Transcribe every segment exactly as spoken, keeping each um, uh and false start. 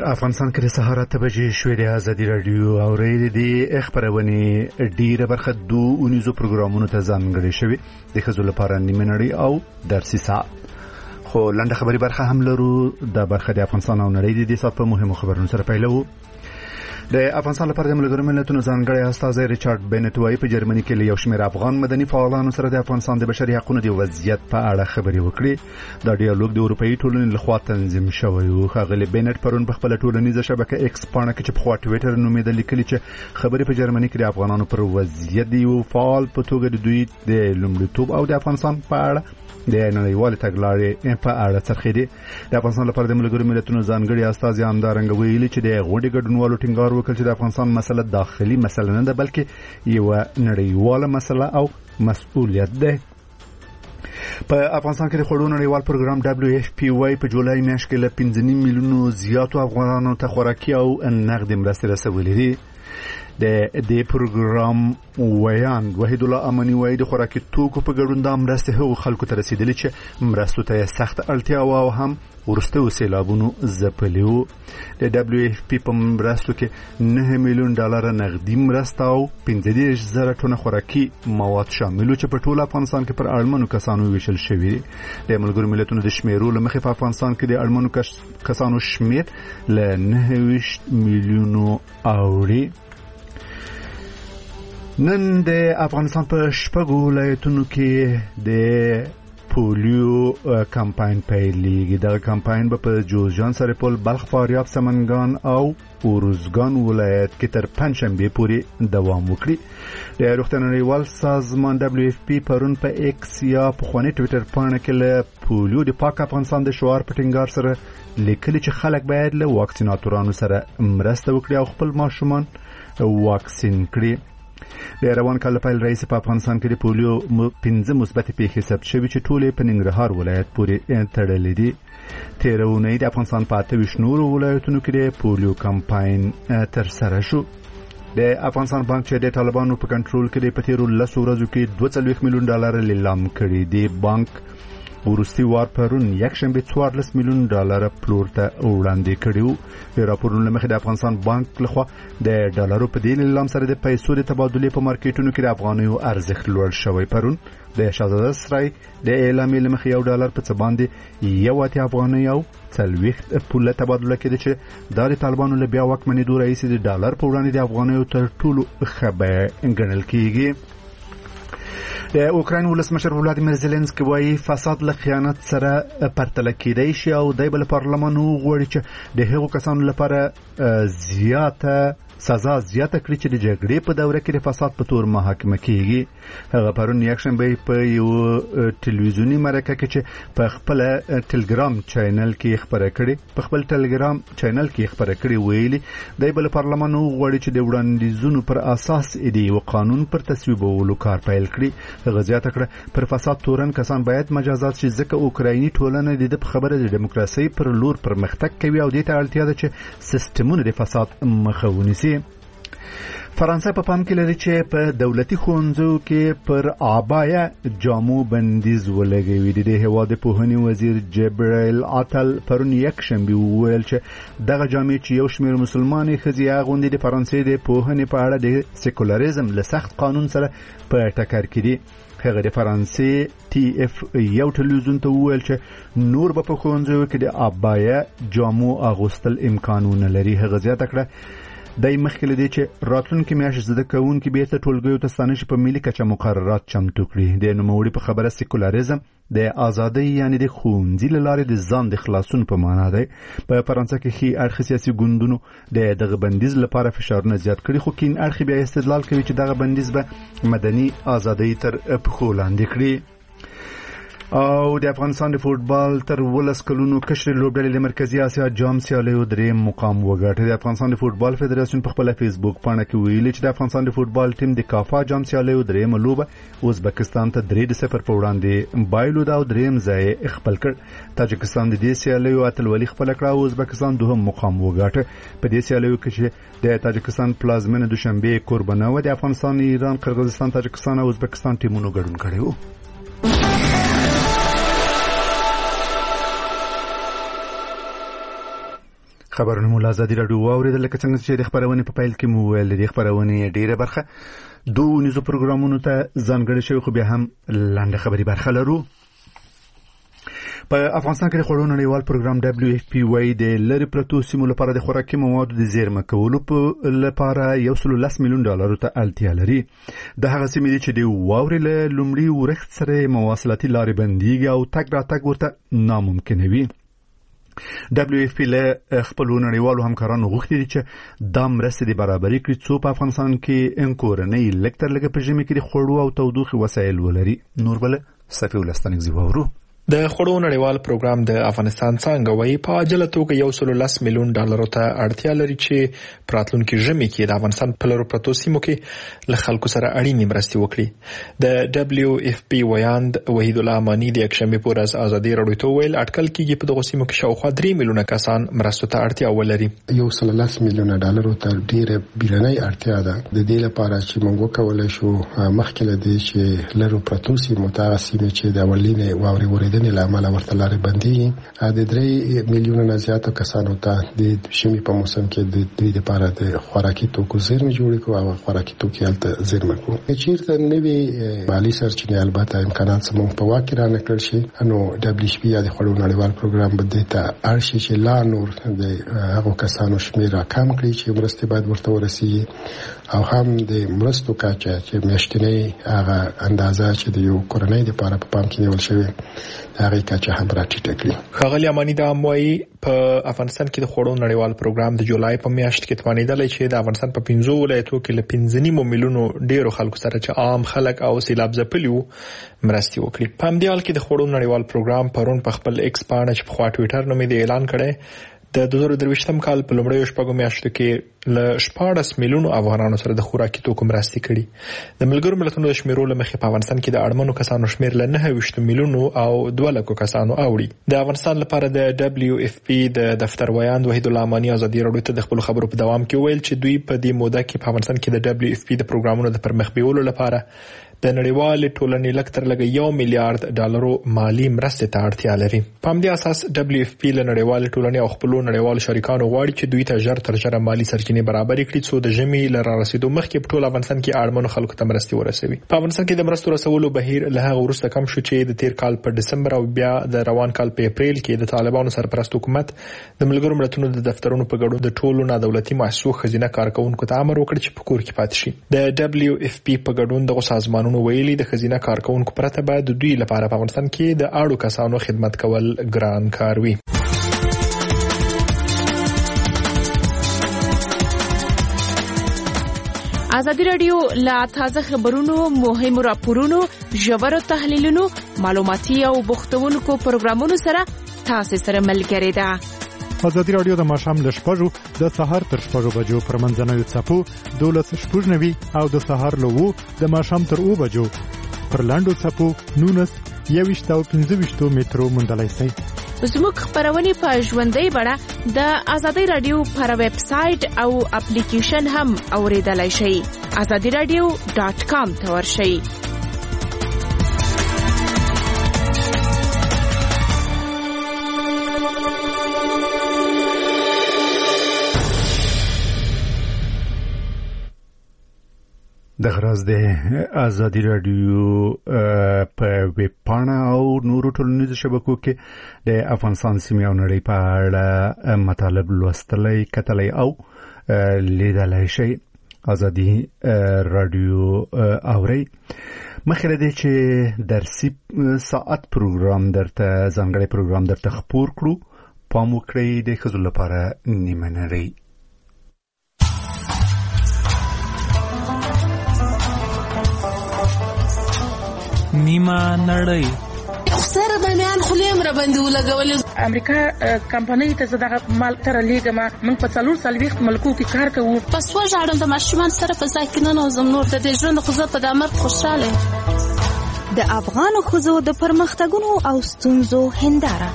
افغانستان کې د سهار اته بجې شوې د ازادي رادیو او ریډیو د خبرونه ډیره برخه دوه اونیزو پروګرامونو ته ځانګړې شوې د ښځو لپاره نیمه نړۍ او درسي ساعت. خو لنډه خبري برخه هم لرو. د برخه د افغانستان او نړۍ د سات په مهمو خبرونو سره پیلو. د افغانستان لپاره د ملګرو ملتونو ځانګړی استازی ریچارډ بینټ وايي په جرمني کې یو شمېر افغان مدني فعالانو سره د افغانستان د بشري حقوقو د وضعیت په اړه خبرې وکړې. دا ډیالوګ د اروپאי ټولنې لخوا تنظیم شوی و. ښاغلي بینټ پرون په خپل ټولنیزه شبکه ایکس باندې کې چې په خوا ټویټر نومېده لیکلي چې خبرې په جرمني کې د افغانانو پر وضعیت دی او فعال په توګه د دوی د لومړیتوب او د افغانستان په اړه د نړیوال تګلارې په اړه څرخېدي. د افغانستان لپاره د ملګرو ملتونو ځانګړي استازي همدارنګه ویلي چې د غونډې ګډونوالو ټینګار وکړ چې د افغانستان مسله داخلي مسله نه ده بلکې یو نړیواله مسله او مسؤلیت ده. په افغانستان کې د خوړو نړیوال پروګرام دبليو اف پی واي په جولای میاشت کې له پنځه نیم میلیونو زیاتو افغانانو ته خوراکي او نقدي مرستې رسولې دي. د دې پروګرام ویان وحید الله امنی وايي د خوراکي توکو په ګډون د مرستې هغو خلکو ته رسیدلې چې مرستو ته سخت اړتیا و او هم ورسته سیلابونو ځپلي وو. د دبليو اف پی په مرستو کې نه میلیون ډالر نقدي مرسته او پنځه دېرش زره ټنه خوراکي مواد شامل چې په ټول افغانستان کې پر اړمنو کسانو ویشل شوي. د ملګرو ملتونو د شمیرو له مخې په افغانستان کې د اړمنو کسانو شمیر له نه ویشت میلیونو اوړي. نن د افغانستان په شپږو ولایتونو کې د پولیو کمپاین پیلېږي. دغه کمپاین به په جوزجان، سرپل، بلخ، فاریاب، سمنګان او اروزګان ولایت کې تر پنځشنبه پورې دوام وکړي. د روغتیا نړیوال سازمان دبليو اف پی پرون په ایکس یا په خواني ټویټر باندې کې له پولیو د پاک افغانستان د شعار په ټینګار سره لیکلي چې خلک باید له واکسیناتورانو سره مرسته وکړي او خپل ماشومان واکسین کړي. د روان کال په رئیس په افغانستان کې د پولیو پنځه مثبت پیښې ثبت شوې چې ټولې په ننګرهار ولایت پورې تړلې دي. تېره اونۍ د افغانستان په اته ویشت نورو ولایتونو کې د پولیو کمپاین ترسره شو. د افغانستان بانک چې د طالبانو په کنټرول کې په تیرو لسو ورځو کې دوه څلوېښت میلیون ډالر لیلام کړي دي. بانک ورستي وار پرون یک شنبه څوارلس میلیون ډالر پلور ته وړاندې کړیو. د راپورونو مخې د افغانستان بانک لخوا د ډالرو په دې لیلام سره د پیسو د تبادلې په مارکیټونو کې د افغانیو ارزښت لوړ شوی. پرون د شاهزاده سرای د اعلامیې له مخې یو ډالر په څه باندې یو اتیا افغانۍ او څلوېښت پوله تبادله کېده چې دا د طالبانو له بیا واکمنېدو راهیسې د ډالر په وړاندې د افغانیو تر ټولو ښه بیه ګڼل کېږي. د اوکراین ولسمشر ولادیمیر زيلنسکي وايي فساد له خیانت سره پرتله کېدای شي او د بل پارلمان وغوړي چې د هغو کسانو لپاره زیاته سزا زیاته کړي چې د جګړې په دوره کې د فساد په تور محاکمه کیږي. هغه پرون یکشنبه په یو ټلویزیونی مرکه کې چې په خپل ټلګرام چینل کې خبره کړې په خپل ټلګرام چینل کې خبره کړې ویلي د بل پارلمان وغوړي چې د وړاندیزونو پر اساس دی او قانون پر تصویبولو کار پیل کړي. هغه زیاته کړه پر فساد تورن کسان باید مجازات شي ځکه اوکرایني ټولنه د خبره د دیموکراسي پر لور پرمختګ کوي او د ته اړتیا ده چې سیستمونه د فساد مخه ونیسي. فرانسه په پام کې لري چې په دولتي ښوونځیو کې پر عبايه جامو بندیز ولګوي. د هیواد پوهنې وزیر جبرائیل عطل پرون یک شنبه وویل چې دغه جامې چې یو شمېر مسلمانې ښځې اغوندي د فرانسې د پوهنې په اړه د سیکولریزم له سخت قانون سره په ټکر کې دي. هغه د فرانسې ټي اف یو ټلویزیون ته وویل چې نور به په ښوونځیو کې د عبايه جامو اغوستل امکانونه لري. هغه زیاته کړه دای مخکې لدی چې راتلونکي میاشت زده کوونکي بیرته ټولګیو ته ستانه شي په ملي کچه مقررات چمتو کړي. د نوموړي په خبره سیکولریزم د آزادۍ یعنی د ښوونځي له لارې د ځان د خلاصون په معنا دی. په فرانسه کې ښي اړخ سیاسي ګوندونو د دغه بندیز لپاره فشارونه زیات کړي خو کین اړخ بیا استدلال کوي چې دغه بندیز به مدني آزادۍ تر پښو لاندې کړي. او د افغانستان د فوتبال تر ولس کلونو کشر لوبډلې د مرکزی اسیا جام سیالیو درې مقام وګټه. د افغانستان د فوتبال فدراسیون په خپل فیسبوک باندې کې ویلي چې د افغانستان د فوتبال ټیم د کافا جام سیالیو درې ملوبه ازبکستان ته درې صفر په وړاندې بایلود او دریم ځای خپل کړ. تاجکستان د دې سیالیو اتلولي خپل کړ او ازبکستان دوهم مقام وګټه. په دې سیالیو کې چې د تاجکستان پلازمینه دوشنبه قربانه و د افغانستان، ایران، قرغیزستان، تاجکستان او ازبکستان ټیمونو ګډون کړي وو. خبرونه مو ازادي راډیو واوریدل لکه څنګه چې د خبرونه په پیل کې مو ویل د خبرونه ډیره برخه دوه نيزو پروګرامونو ته ځانګړی شوی خو بیا هم لاندې خبري برخه لرو. په افغانستان کې د خوړو نړیوال پروګرام دبليو اف پی وايي د لری پروتو سیمو لپاره د خوراکي موادو د زیرمه کولو په لپاره یو سل لس میلیون ډالر ته اړتیا لري. د هغه سیمې دي چې د واورې له لومړي ورښت سره مواصلاتي لارې بنديږي او تګ راتګ ورته ناممکن وي. دبليو اف پی له خپل نړیوالو همکارانو غوښتي دي چې د مرستې د برابرۍ کړي څو په افغانستان کې انکورنۍ لکتر لګه په ژمي کې د خوړو او تودوخي وسایل ولري. نور بل صفي ولستانګ زیوورو د خوړو نړیوال پروګرام د افغانستان څنګه وایي په عاجله توګه یو سل لس میلیون ډالر ته اړتیا لري چې پراتلونکو ژمي کې د افغانستان په لور پروتو سیمو کې له خلکو سره اړینې مرستې وکړي. د دبليو اف پی ویاند وحید الله امانی د یکشنبه په ورځ ازادي راډیو ته ویل اټکل کېږي په دغه سیمو کې شاوخوا درې میلیونه کسان مرستو ته اړتیا ولري. یو سل لس میلیونه ډالر ته ډیره بیرنۍ اړتیا ده د دې لپاره چې موږ وکولای شو مخکې له دې چې لرو پروتو سیمو ته سیمه چې د اولینې واوري وریدنې لامل ورته لارې بندي د درې میلیونه نه زیاتو کسانو ته د شمي په موسم کې د دوی لپاره د خوراکي توکو زیرمه جوړ کړو او خوراکي توکي هلته زیرمه کړو. چیرته نوي مالي سرچینې البته امکانات سمون په واقع را نکړل شي نو دبليو اف پی یا د خوړو نړیوال پروګرام بده ته ارشي چې لا نور د هغه کسانو شمیر کم کړي چې مرستې باید ورته ورسیږي او هم د مرستو کچه چې میاشتنی هغه اندازه چې د یو کورنۍ لپاره په پام کې نیول شوی هغه کچه هم راټیټه کړي. خغلی امانی دا موي په افغانستان کې د خوړو نړیوال پروګرام د جولای په میاشت کې توانیدل چې د افغانستان په پنځو ولایتونو کې له پنځه میلیونو ډیرو خلکو سره چې عام خلک او سیلاب ځپلي وو مرستې وکړي. په همدې حال کې د خوړو نړیوال پروګرام پرون په خپل ایکس پاڼه چې په خوا ټوئیټر نومې د اعلان کړي د دوه زره درویشتم کال په لومړیو شپږو میاشتو کې له شپاړس میلیونو افغانانو سره د خوراکي توکو مرستې کړي. د ملګرو ملتونو د شمیرو له مخې په افغانستان کې د اړمنو کسانو شمیر له نهه ویشت میلیونو او دوه لکو کسانو اوړي. د افغانستان لپاره د دبليو اف پی د دفتر ویاند وحید الله امانی ازادي راډیو ته د خپل خبرو په دوام کې ویل چې دوی په دې موده کې په افغانستان کې د دبليو اف پی د پروګرامونو د پرمخ بیولو لپاره د نړیوال ټولنې لکتر لګ یو میلیارډ ډالرو مالی مرستې ته اړتیا لري. په همدې اساس دبليو اف پی له نړیوال ټولنې او خپل نړیوال شریکانو غواړي چې دوی ته ژر تر ژره مالی سرچینې برابر کړي څو د ژمي له رارسیدو مخکې په ټول افغانستان کې اړمنو خلکو ته مرستې ورسوي. په افغانستان کې د مرستو رسولو بهیر له هغه وروسته کم شو چې د تیر کال په دسمبر او بیا د روان کال په اپریل کې د طالبانو سرپرست حکومت د ملګرو ملتونو د دفترونو په ګډون د ټولو نادولتي مؤسسو خزینه کارکونکو ته امر وکړ چې په کور کې پاتې شي. د دبليو اف پی په ګډون دغه سازمانونو ویلي د خزینه کارکونکو پرته باید د دوی لپاره په افغانستان کې د اړو کسانو خدمت کول ګران کار وي. ازادي راډیو لا تازه خبرونو مهمو راپورونو ژورو تحلیلونو معلوماتي او بوختونکو پروګرامونو سره تاسو سره ملګری ده. ازادي راډیو د ماښام له شپږو د سهار تر شپږو بجو پر منځنوي څپو دولس شپږ نوي او د سهار له وو د ماښام تر اوه بجو پر لاندو څپو نونس یويشت او پنځه ویشت مترو موندلای شئ. زموږ خبرونه په ژوندۍ بڼه د ازادي راډیو پر ویب سټ او اپلیکیشن هم اوریدلای شئ. ازادي راډیو ډاټ کام ته ورشئ. د غراز د ازادي راډیو په ویب پاڼه او نورو ټولنیزو شبکو کې د افغانستان سیمې او نړۍ په اړه مطالب لوستلای کتلای او لیدلای شئ. ازادي راډیو اوري مخکې دې چې درسي ساعت پروګرام درته ځانګړی پروګرام درته خپور کړو پام وکړئ د ښځو لپاره نیمه نړۍ. نیمه نړۍ سره باندې خلیم را باندې ولګول امریکا کمپنۍ ته زړه مال تر لیګما موږ په څلور سلويخت ملکو کې کار کوو. پس وژاړم د ماشومان سره په ځای کې نه نوزم نور د دې ژوند خو زه په دامر خوشاله. د افغانو ښځو د پرمختګونو او ستونزو هنداره.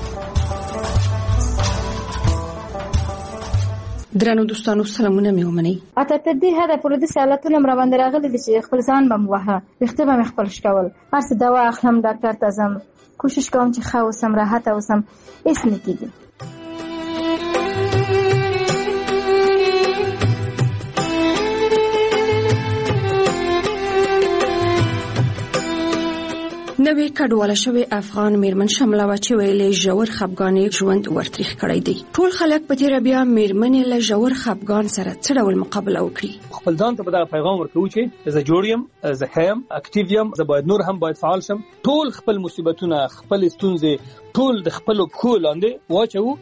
درنو دوستانو سلامونه مې ومنئ. اته تر دې حده پورې د سیالتونه مر باندې راغلي دي چې خپل ځان بم وها وخته به خپل شکول هر څه دوا اخلم ډاکټر ته ځم کوشش کوم چې ښه اوسم راحت اوسم هیڅ نه کیږي. نوې کډواله شوې افغان میرمن شمله و چې ویلې ژور خپګان ژوند ورتریخ کړی دی. ټول خلک په تیر بیا میرمنې له ژور خپګان سره څه ډول مقابله وکړي؟ خپل ځان ته دا پیغام ورکوي چې زه جوړ یم، زه ښه یم، اکټیو یم، زه باید نور هم باید فعال شم. ټول خپل مصیبتونه، خپل ستونزې ټول د خپل پښو لاندې واچوو.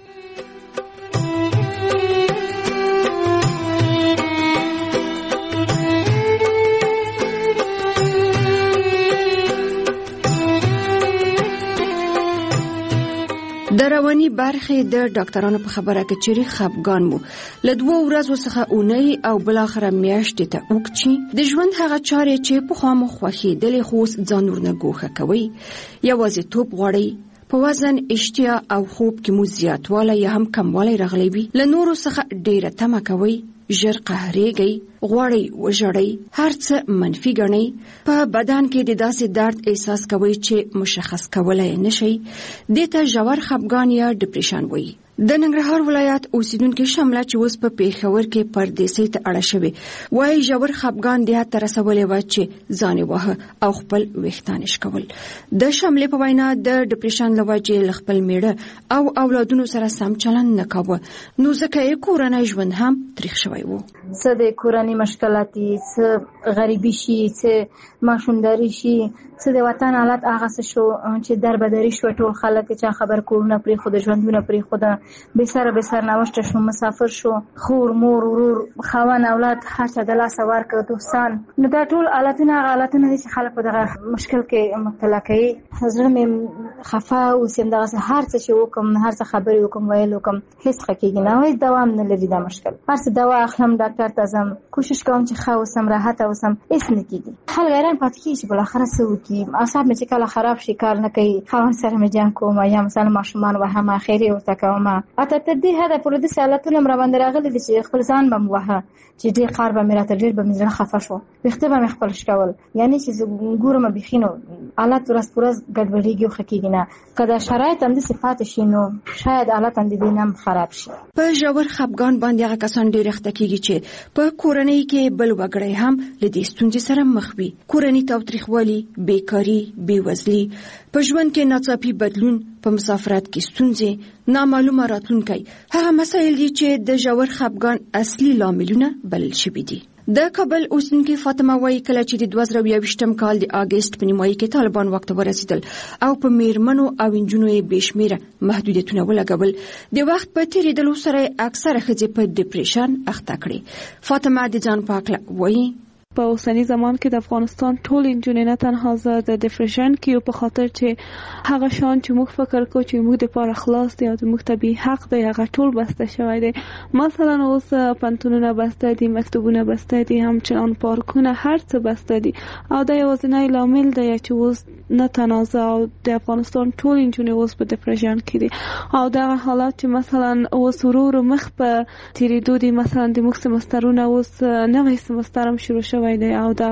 د رواني برخې د ډاکټرانو په خبره کې چې خپګان مو له دوه ورځو څخه اونۍ او بل اخره میاشتې ته اوږدشي. د ژوند هغه چارې چې په خوا مو خوښېدلې خو اوس ځان ورنه ګوښه کوئ، یوازیتوب غواړئ، په وزن، اشتها او خوب کې مو زیاتوالی یا هم کموالی راغلی وي، له نورو څخه ډیره تمه کوئ، ژر قهرېږئ، غواړئ وژړئ، هر څه منفي ګڼئ، په بدن کې د داسې درد احساس کوئ چې مشخص کولی نشئ. دې ته ژور خپګان یا ډپریشن وایي. د ننګرهار ولایت اوسیدونکو شمله چې اوس په پیښور کې پردیسۍ ته اړه شوې وایي ژور خپګان دې حد ته رسولی و چې ځان یې واهه او خپل ویښتان یې شکول. د شملې په وینا د ډپریشن له وجې له خپل میړه او اولادونو سره سم چلند نه کاوه، نو ځکه یې کورنی ژوند هم تریخ شوی و. څه د کورنۍ مشکلاتي، څه غریبي شي، څه ماشومداري شي، څه د وطن حالت هغه څه شو چې دربدري شو. ټول خلک چې خبر کورونه پرېښوده، ژوندونه پرېښوده، بې سره بې سر نوشته شو، مسافر شو، خور، مور، ورور، خاوند، اولاد هر څه د لاسه ورکړه، دوستان. نو دا ټول حالتونه هغه حالتونه دي چې خلک په دغه مشکل کې مبتلا کوي. زړه مې خفه اوسم، دغسې هر څه چې وکړم، هر څه خبرې وکړم، ویل وکړم، هېڅ ښه کېږي نه، هېڅ دوام نه لري دا مشکل. هر څه دوا اخلم، ډاکټر ته ځم، کوشش کوم چې ښه اوسم، راحته اوسم، هېڅ نه کېږي. خلک حیران پاتې کېږي چې بالاخره څه وکړي. اعصاب مې چې کله خراب شي، کار نه کوي، خاوند سره مې جنګ کوم، یا مثلا ماشومان وهم، خیرې ورته کوم. اته تر دې حده پورې داسې حالتونه مې راباندې راغلي دي چې خپل ځان به مې واهه، چې ډېر قهر به مې راته، ډېر به مې زړه خفه شو، ویښته به مې خپل شکول. یعنې چې زه ګورم بیخي نو حالت ورځ په ورځ ګډوډېږي او ښه کېږي نه. که دا شرایط همداسې پاتې شي نو شاید حالت هم د دې نه هم خراب شي. په ژور خپګان باندې هغه کسان ډېر اخته کېږي چې په کورنۍ کې بل وګړی هم له دې ستونزې سره مخ وي. کورنۍ تاوتریخوالي، بیکاري، بېوزلي، په ژوند کې ناڅاپي بدلون، په مسافرت کې ستونزې، نامعلومه راتلونکی، هغه مسایل دي چې د ژور خپګان اصلي لاملونه بلل شوي دي. د کابل اوسیدونکې فاطمه وایي کله چې د دوه زره یوویشتم کال د اګست په نیمایي کې طالبان واک ته ورسېدل او په میرمنو او نجونو یې بې شمېره محدودیتونه ولګول، د وخت په تېرېدلو سره اکثره ښځې په ډپریشن اخته کړې. فاطمه د ځان په هکله وایي په اوسنی زمان کې د افغانستان ټول انجونې نه تنها زه د ډپریشن کې او په خاطر چې هغه شان چې موږ فکر کوو چې موږ د پاره خلاص دی او د موږ طبي حق دی هغه ټول بسته شوی دی. مثلا اوس پنتونونه بسته دي، مکتوبونه بسته دي، همچنان پارکونه، هر څه بسته دي او دا یوازینی لامل دی چې اوس نه تنازع او د افغانستان ټول انجونې اوس په ډپریشن کې دي او دا حالات چې مثلا اوس ورو مخ په تیریدو دي. مثلا د موږ سمسترونه اوس نوې سمستر هم شروع شوی دی او دا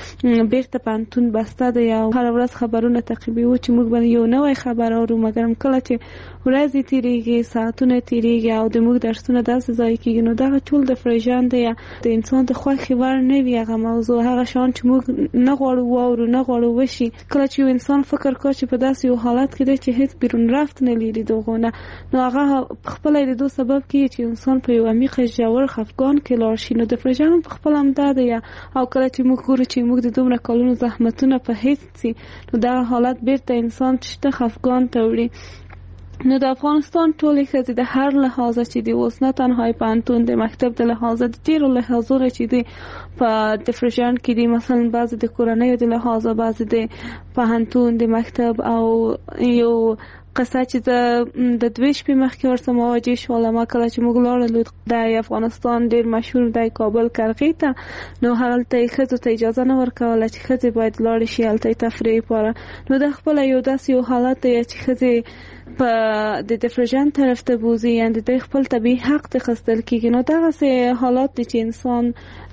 بیرته پانتون بسته دی او هر ورځ خبرونه تعقیبوي چې موږ باندې یو نوې خبر اورو، مګر کله چې ورځې تیریږي، ساعتونه تیریږي او د موږ درسونه داسې ځای کېږي، نو دا ټول ډپریشن دی. د انسان د خوښې وړ نه وي هغه موضوع، هغه شان چې موږ نه غواړو واورو، نه غواړو وشي. کله چې انسان فکر کوي چې په داسې یو حالت کې دی چې هیڅ بیرون رفت نه لري دغونه، نو هغه خپل د دو سبب کیږي چې انسان په یو عمیق ژور خفګان کې لاړ شي. نو ډپریشن په خپل هم دا دی او کله چې موږ ګورو چې موږ د دومره کلونو زحمتونه په هیڅ سي، نو دا حالت بیرته انسان چې خفګان ته وړي. نو د افغانستان ټولې ښځې د هر لحاظه چې دی اوس نه تنها پوهنتون د مکتب د لحاظه د ډېرو لحاظونو چې دی په ډپریشن کې دي، مثلا بعضې د کورنیو د لحاظه، بعضې د پوهنتون د مکتب. او یو قصه چې د دوی شپې مخکې ورته مواجه شوله، ما کله چې موږ لاړلو د افغانستان ډېر مشهور دی کابل کرغې ته، نو هلته یې ښځو ته اجازه نه ورکوله چې ښځې باید لاړې شي هلته یې تفریح لپاره. نو دا خپله یو داسې یو حالت دی چې ښځې په د ډپریشن طرف ته بوځي، یعنې د دوی خپل طبیعي حق ته خستل کېږي. نو دغسې حالات دي چې انسان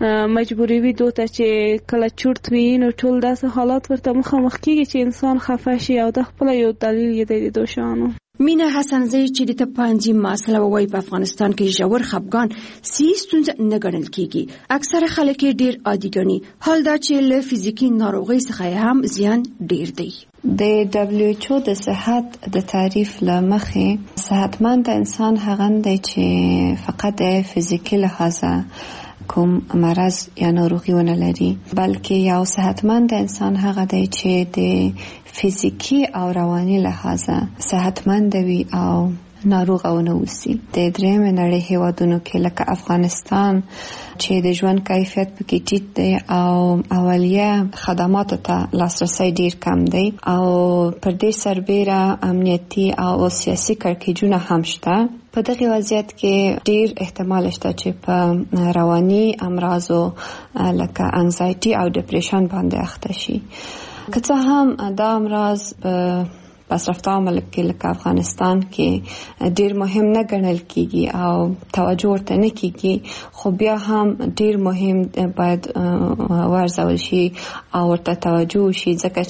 مجبوروي دو ته چې کله چورت وي، نو ټول داسې حالات ورته مخامخ کېږي چې انسان خفه شي او دا خپله یو دلیل یې دی د دو شانو. مینا حسنزی چې د تپانځي مسله وایي په افغانستان کې ژور خپګان سي ستونزه نه ګڼل کیږي. اکثره خلک ډیر عادي ګڼي، حال دا چې له فزیکي ناروغۍ څخه هم زیان ډیر دی. د دبلیو ایچ او د صحت د تعریف لمخې صحتمند انسان هغه دی چې فقط د فزیکي لحاظه کوم مرض یا ناروغي ونه لري، بلکې یو صحتمند انسان هغه دی چې د فزیکی او رواني لحاظه صحتمند وي او ناروغ او نه اوسي. د درېیم نړۍ هیوادونو کې لکه افغانستان چې د ژوند کیفیت پکې ټیټ دی او اولیه خدماتو ته لاسرسی ډیر کم دی او پر دې سربېره امنیتي او سیاسي کړکېچونه هم شته. په دغه وضعیت کې ډیر احتمال شته چې په رواني امراضو لکه انزایټي او ډیپریشن باندې اخته شي. که څه هم دا امراض په پسرفته ملک کې لکه افغانستان کې ډیر مهم نه ګڼل کیږي او توجه ورته نه کیږي، خو بیا هم ډیر مهم باید ورزول شي او ورته توجه شي، ځکه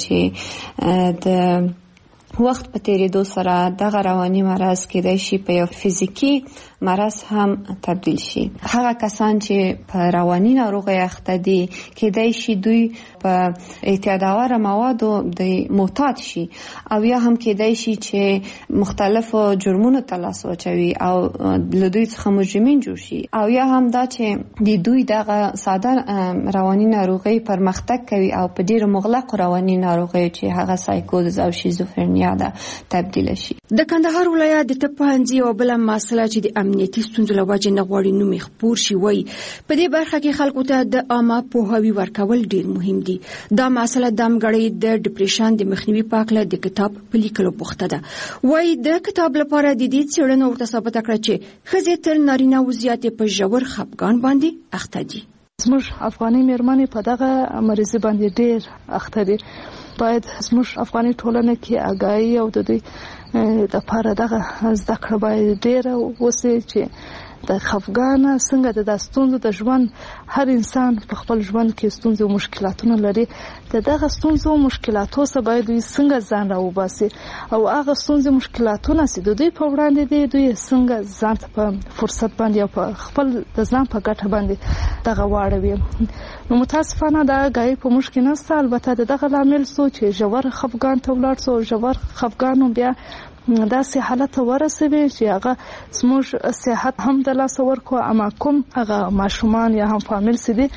چې د وخت په تیریدو سره دغه رواني مرض کېدای شي په یو فزیکی مرض هم تبدیل شي. هغه کسان چې په رواني ناروغۍ اخته دي کېدای شي دوی په اعتیادآوره موادو د معتاد شي او یا هم کېدای شي چې مختلفو جرمونو ته لاس واچوي او له دوی څخه مجرمین جوړ شي، او یا هم دا چې د دوی دغه ساده رواني ناروغۍ پرمختګ کوي او په ډیرو مغلقو رواني ناروغیو چې هغه سایکوز او شیزوفرنیا ده تبدیل شي. د کندهار ولایت د تپانځي او بل مسله چې د امنیتي ستونزو له وجې نه غواړي نوم یې خپور شي وایي په دې برخه کې خلکو ته د عامه پوهاوي ورکول ډیر مهم دي. دا مسله د امګړۍ د ډیپریشن د مخنیوي په اړه د کتاب په لیکلو بوخته ده. وایي د کتاب لپاره د دې څېړنه ورته ثابته کړه چې ښځې تر نارینه و زیاتې په ژور خپګان باندې اخته دي. زموږ افغاني مېرمنې په دغه مریضي باندې ډیر اخته دي. باید زموږ افغاني ټولنه کې آګاهي او د دوی د لپاره دغه زده کړه باید ډیره وسي چې د خفګان څنګه د ستونزو د ژوند هر انسان په خپل ژوند کې ستونزې او مشکلاتونه لري، د دغه ستونزو او مشکلاتو څخه باید دوی څنګه ځان راوباسي او هغه ستونزې مشکلاتونه چې د دوی په وړاندې دي دوی څنګه ځان په فرصت باندې او په خپل د ځان په ګټه باندې دغه واړوي. نو متاسفانه دا غاي په مشکل نشته، البته دغه لامل سو چې ژور خفګان ته ولاړ سو ژور خفګان بیا دا سه حالت ورسوي چې هغه زموږ صحت هم د لاس ورکو، اما کوم هغه ماشومان یا هم فامیل سدي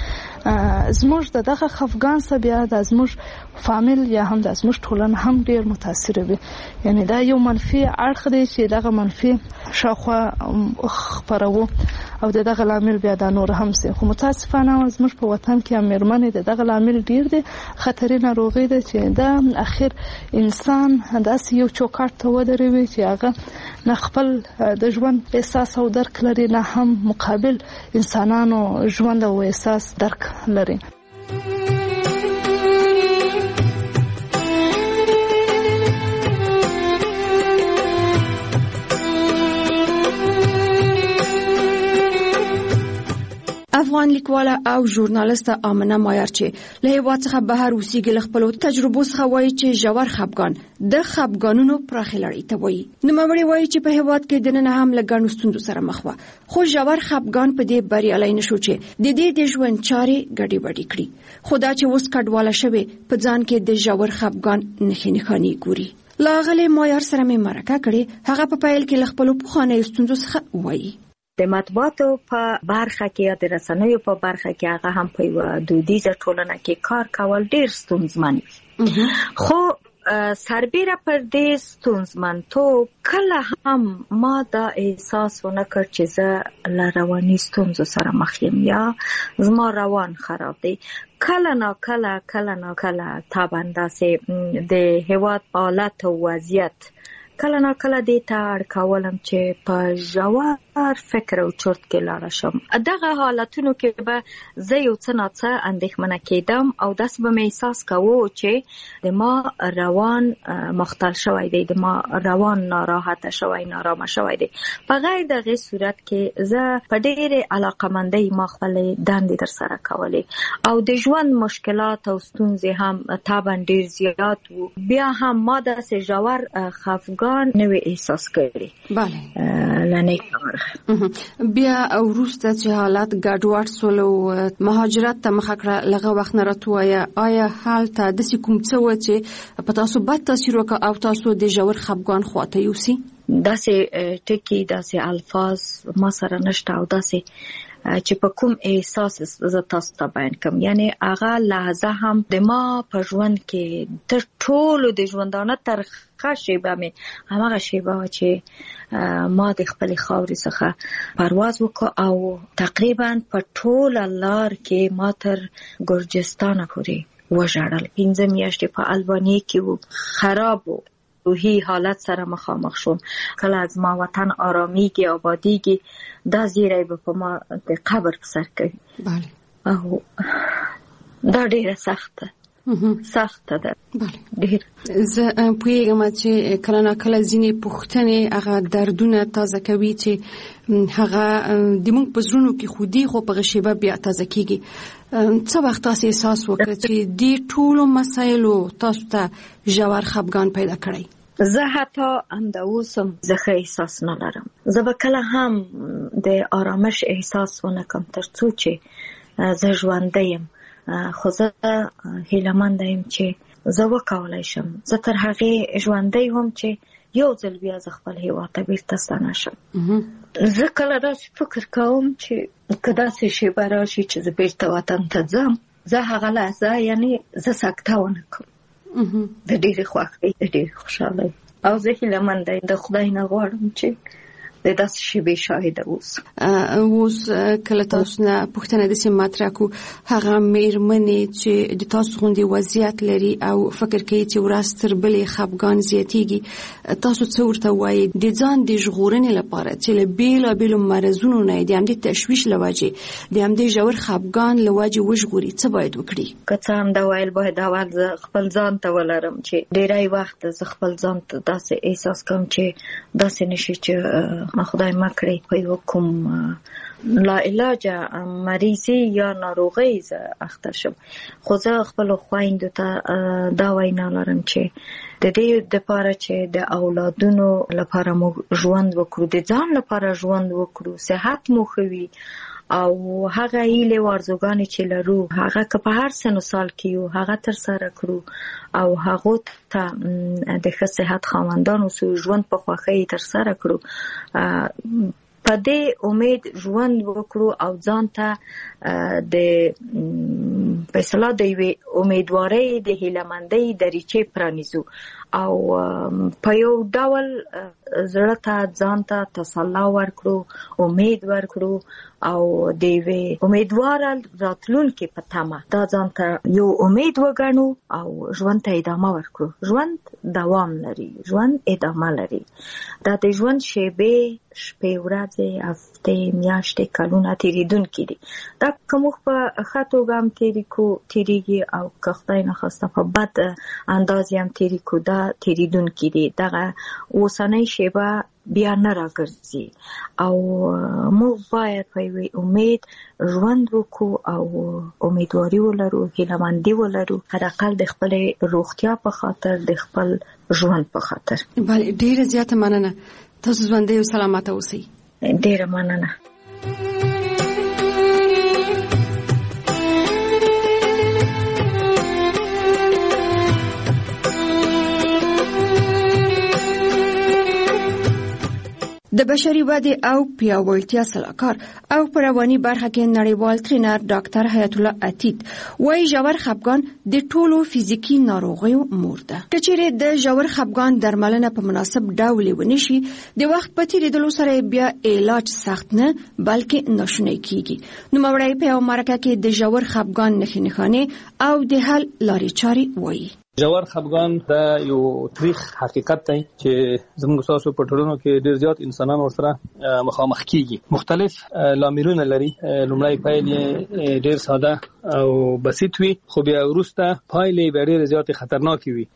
زموږ دغه خفګان سره بیا د زموږ فامیل یا هم د زموږ ټولنه هم ډیر متاثر وي. یعنی دا یو منفي اړخ دی چې دغه منفي شاخوا خبرو او دغه لامل بیا د نور هم سي. خو متاسفانه زموږ په وطن کې امرمنې دغه لامل ډیر دي، خطرې ناروغي ده چې دا اخر انسان داسې یو چوکاټ ته ودروي چې هغه نه خپل د ژوند احساس او درک لري، نه هم مقابل انسانانو ژوند او احساس درک لري. افغان لیکواله او ژورنالیسته آمنه مایار چې له هیواد څخه بهر اوسېږي له خپلو تجربو څخه وایي چې ژور خپګان د خپګانونو پراخې لړۍ ته وایي. نوموړې وایي چې په هیواد کې دننه هم له ګڼو ستونزو سره مخ وه، خو ژور خپګان په دې بریالی نه شو چې د دې د ژوند چارې ګډې وډې کړي. خو دا چې اوس کډواله شوې په ځان کې د ژور خپګان نښې نښانې ګوري. له هغې مایار سره مې مرکه کړې، هغه په پیل کې له خپلو پخوانیو ستونزو څخه وایي. د مطبوعاتو په برخه کې یا د رسنیو په برخه کې هغه هم په یو دودیزه ټولنه کې کار کول ډیر ستونزمن وي. خو سربیره پر دې ستونزمنتوب کله هم ما دا احساس ونه کړ چې زه له رواني ستونزو سره مخ یم یا زما روان خراب دی. کله نا کله کله نا کله طبعا داسې د هیواد حالت او وضعیت کله نا کله دې ته اړ کولم چې په ژور فکر او چرت کې لاړ شم. دغه حالتونو کې به زه یو څه ناڅه اندېښمنه کېدم او داسې به مې احساس کوو چې د ما روان مختل شوی دی، د ما روان ناراحته شوی نارامه شوی دی. په غیر دغه صورت کې زه په ډېرې علاقمندۍ ما خپلې دندې ترسره کولې او د ژوند مشکلات او ستونزې هم طبعا ډېر زیات وو. بیا هم ما داسې ژور خفګان خفګان نه وي احساس کړي. bale لنی کار بیا وروسته چې حالات ګډوډ سول او مهاجرت ته مخه کړه لغه وخت نه راتویا آیا حالت د کوم څه و چې په تاسو بد تاثیر وکړ او تاسو د ژور خفګان خواته یوسي؟ داسې ټکی داسې الفاظ ما سره نشته او داسې چې په کوم احساس زه تاسو ته بیان کوم. یعنی هغه لحظه هم د ما په ژوند کې تر ټولو د ژوندانه ترخه شیبه مې هماغه شیبه چې ما د خپل خاورې څخه پرواز وکړ او تقریبا په ټوله لار کې ما تر ګرجستان پورې وژړل. پنځه میاشتې په البانیه کې وو، خراب وو، روحي حالت سره مخامخ شوم. کله از ما وطن آرامیږي آبادیږي دا زیری به په ما د قبر په سر کوي. بله او دا ډیره سخته سخته ده. ډیر زه پوهیږم چې کله نه کله ځینې پوښتنې هغه دردونه تازه کوي چې هغه د موږ په زړونو کې خودي خو په غشیبه بیا تازه کیږي. څه وخت تاسو احساس وکړ چې د ټولو مسایلو تاسو ته ژور خفګان پیدا کړی؟ زه حتی همدا اوس هم زه ښه احساس نه لرم. زه به کله هم د آرامش احساس ونه کړم تر څو چې زه ژوندی یم. خو زه هیلهمنده یم چې زه وکولای شم زه تر هغې ژوندی هم چې یو ځل بیا زه خپل هیواد ته بیرته ستنه شم. زه کله داسې فکر کوم چې که داسې شیبه راشي چې زه بیرته وطن ته ځم، زه هغه لحظه یعنی زه سکته ونه کړم د ډېرې خوښۍ د ډېرې خوشحالۍ. او زه هیلهمنده یم د خدای نه غواړم چې د داسې شیبې شاهده اوسم. اوس کله تاسو نه پوښتنه داسې مطرح کو هغه مېرمنې چې د تاسو غوندې وضعیت لري او فکر کوي چې ورځ تر بلې خفګان زیاتېږي، تاسو څه ورته وایي د ځان د ژغورنې لپاره چې له بېلابېلو مرضونو نه د همدې تشویش له وجې د همدې ژور خفګان له وجې وژغوري؟ څه باید وکړي؟ که څه هم دا ویل باید اول زه خپل ځان ته ولرم چې ډېری وخت زه خپل ځان ته داسې احساس کوم چې داسې نشي چې ما خدای ما کړی په یو کوم لا علاجه مریضي یا ناروغۍ زه اخته شم. خو زه خپلو خویندو ته دا وینا لرم چې د دې دپاره چې د اولادونو لپاره موږ ژوند وکړو، د ځان لپاره ژوند وکړو، صحت مو ښه وي او هغه هیلې او ارزوګانې چې لرو هغه که په هر سن و سال کې یو هغه ترسره کړو او هغو ته د ښه صحت خاوندان اوسو، ژوند په خوښۍ ترسره کړو، په دې امید ژوند وکړو او ځان ته د په اصطلاح د یوې امیدوارۍ د هیلهمندۍ دریچې پرانیزو او په یو ډول زړه ته ځان ته تسلا ورکړو، امید ورکړو او د یوې امیدواره راتلونکي په تمه دا ځان ته یو امید وګڼو او ژوند ته ادامه ورکړو. ژوند دوام لري، ژوند ادامه لري. دا د ژوند شیبې شپې ورځې هفتې میاشتې کلونه تېرېدونکي دي. دا که موږ په ښه توګه هم تېرې کړو تېرېږي او که خدای نخواسته په بد انداز هم تېرې کړو دا تېرېدونکي دي. دغه اوسنۍ شیبه بیا نه راګرځي او موږ باید په یوې امید ژوند وکړو او امیدواري ولرو، هیلهمندي ولرو، حداقل د خپلې روغتیا په خاطر، د خپل ژوند په خاطر. بله ډېره زیاته مننه. تاسو ژوندی او سلامته اوسئ. ډېره مننه. د بشري ودې او پیاوړتیا سلاکار او په رواني برخه کې نړیوال ټرینر ډاکټر حیات الله عتیق وايي ژور خفګان د ټولو فزیکي ناروغیو مور ده. که چیرې د ژور خفګان درملنه په مناسب ډول ونشي، د وخت په تېرېدلو سره بیا علاج سخت نه بلکې ناشونی کیږي. نوموړی په یوه مرکه کې د ژور خفګان نښې نښانې او د حل لارې چارې وایي. ژور خفګان دا یو تاریخ حقیقت دی چې زموږ تاسو په ټولنو کې ډېر زیات انسانان ورسره مخامخ کیږي. مختلف لاملونه لري. لومړی پایل یې ډېر ساده او بسیط وي، خو بیا وروسته پایلې به ډېرې زیاتې خطرناکې وي.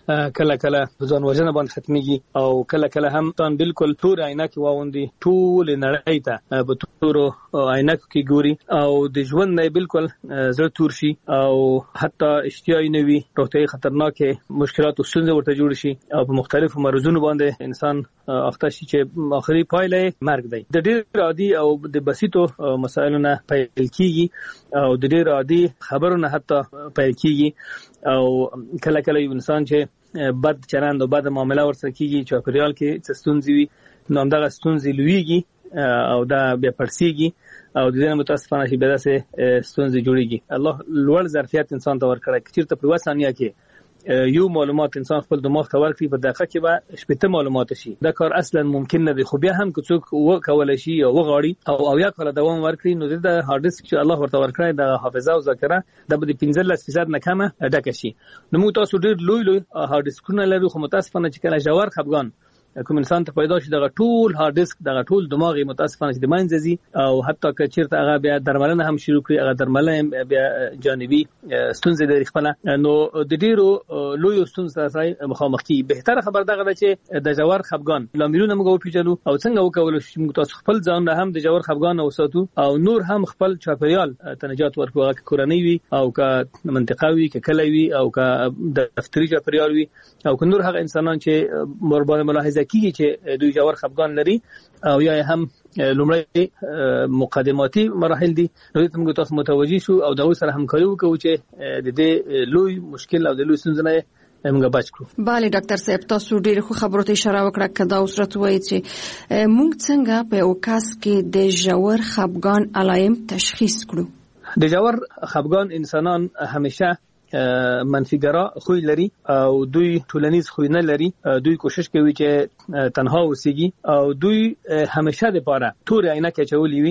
کله کله ځان وژنه باندې ختميږي او کله کله هم تان بالکل تور عینک واوندي ټول نړۍ ته په تور عینک کې ګوري او د ژوند نه بالکل زړه تور شي او حتی اشتیاي نوي روغتي خطرناکه مشکلات او ستونزې ورته جوړ شي او په مختلفو مرزونو باندې انسان اخته شي چې اخري پایله مرګ دی. د ډېر عادي او د بسيطو مسایلو نه پیل کیږي او د ډېر عادي خبرو نه حتی پیل کیږي او کله کله یو انسان چې بد چلند او بد معاملې ورسره کیږي چې په ریال کې ستونزې وي نو همدغه ستونزې لویږي او دا بیا پړسیږي او د دې متاسفانه چې به داسې ستونزې جوړیږي. الله لوړ ظرفیت انسان ته ورکړی چې په یو ثانیه کې یو معلومات انسان خپل دماغ ته ورکړي په دقیقه کې به شپږ معلومات شي. دا کار اصلا ممکن نه دی خو بیا هم که څوک وکولای شي او وغواړي او او یا کله دوام ورکړي نو د هارد ډیسک چې الله ورته ورکړي د حافظه او ذاکره د به پنځلس فیصد نه کمه ډکه شي. نو موږ تاسو ډېر لوی لوی هارد ډیسکونه لرو خو متاسفانه چې کله جوار خفګان کوم انسان ته پیدا شي دغه ټول هارد ډیسک دغه ټول دماغي متاسفانه چې د منځزي او حتی که چیرته هغه بیا درملنه هم شروع کړي هغه درملنه بیا جانبي ستونزې لري خپل نو د ډیرو لوی ستونزې سره مخامخ کی. بهتره خبر دغه ده چې د جوار خفګان لاملونه موږ وپیژنو او څنګه وکول شي موږ تاسو خپل ځان هم د جوار خفګان اوساتو او نور هم خپل چاپیریال تنجات ورکو هغه کورنۍ وي او که منطقه وي که کلی وي او که د دفتري چاپیریال وي او که نور هغه انسانان چې مربانه ملاحظه کیږي چې دوی جوار خفګان لري او یا هم لومړی مقدماتي مراحل دي نو موږ تاسو متوجي شو او دا سره همکاري وکړو چې د دې لوی مشکل او د لوی ستونزې نه موږ بچ کړو. bale ډاکټر صاحب تاسو ډېر خو خبرو ته اشاره وکړه کدا اوس راځوي چې موږ څنګه په اوکاس کې د جوار خفګان علایم تشخیص کړو. د جوار خفګان انسانان همیشه منفیګرا خوی لري او دوی ټولنیز خوی نه لري. دوی کوشش کوي چې تنها اوسېږي او دوی همیشه د پاره تور عینک چولې وي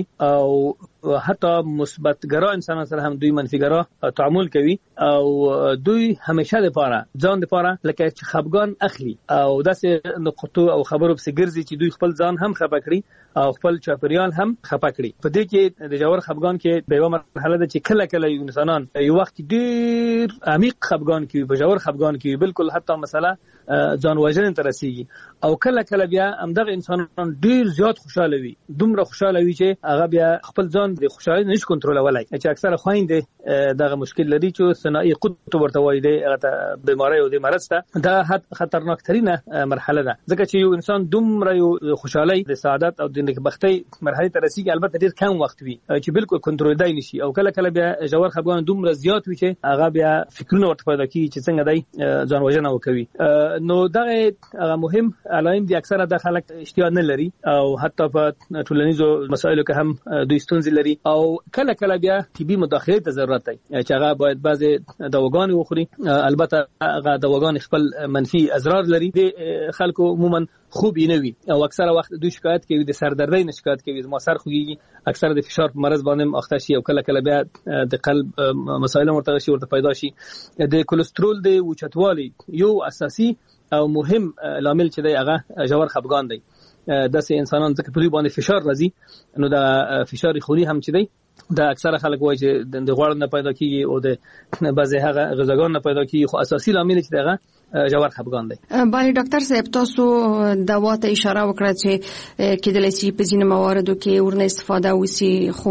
او حتی مثبت ګرا انسانان سره هم دوی منفیګرا تعامل کوي او دوی همیشه د پاره ځان د پاره لکه چې خفګان اخلي او داسې نقطو او خبرو په ګرځي چې دوی خپل ځان هم خپه کړي او خپل چاپیریال هم خپه کړي. په دې کې د جوار خفګان کې به یو مرحله ده چې کله کله یو انسانان یو وخت ډیر عمیق خفګان کې په جوار خفګان کې بالکل حتی مثلا ځان وژنې ته رسیږي او کله کله بیا همدغه انسانان ډیر زیات خوشاله وي دومره خوشاله وي چې هغه بیا خپل ځان د خوشالۍ نشي کنټرولولای چې اکثره خويندې دغه مشکل لري چې ثنائي قطب ورته وایي د بیماری او د مرض ته دا خطرناک ترينه مرحله ده ځکه چې یو انسان دومره یو خوشالۍ د سعادت او د نیکبختۍ مرحله ته رسیږي البته ډیر کم وخت وي چې بالکل کنټرول دی نشي او کله کله بیا جوار خفګان دومره زیات وي چې هغه بیا فکرونه ورته پیدا کوي چې څنګه دی ځان وژنه وکوي. نو دغه مهم علایم دي اکثره د خلک اشتیا نه لري او حتی په ټولنیزو مسایلو کې هم دوی ستونزې لري او کله کله بیا طبي مداخله ته ضرورت دی چې هغه باید بعضی دواګان وخوري. البته هغه دواګان خپل منفي اضرار لري د خلکو عموما خوب نه وي او اکثره وخت دوی شکایت کوي د سردردۍ نه شکایت کوي ما سر خوږي اکثره د فشار په مرض باندې اخته شي او کله کله بیا د قلب مسایل ورته شي ورته پیدا شي. د کولېسترول د اوچتوالي یو اساسي او مهم لامل چې دی هغه جوار خفګان دی. داسې انسانان ځکه په دوی باندې فشار راځي نو د فشار خوني هم چې دی دا اکثره خلک وایي چې د غوړ نه پیدا کیږي او د بعضی هغه غذاګان نه پیدا کیږي خو اساسي لامل چې دغه جوار خفګان دی. bale ډاکټر صاحب تاسو دوا ته اشاره وکړه چې کېدلای شي په ځینو مواردو کې ورنه استفاده وسی خو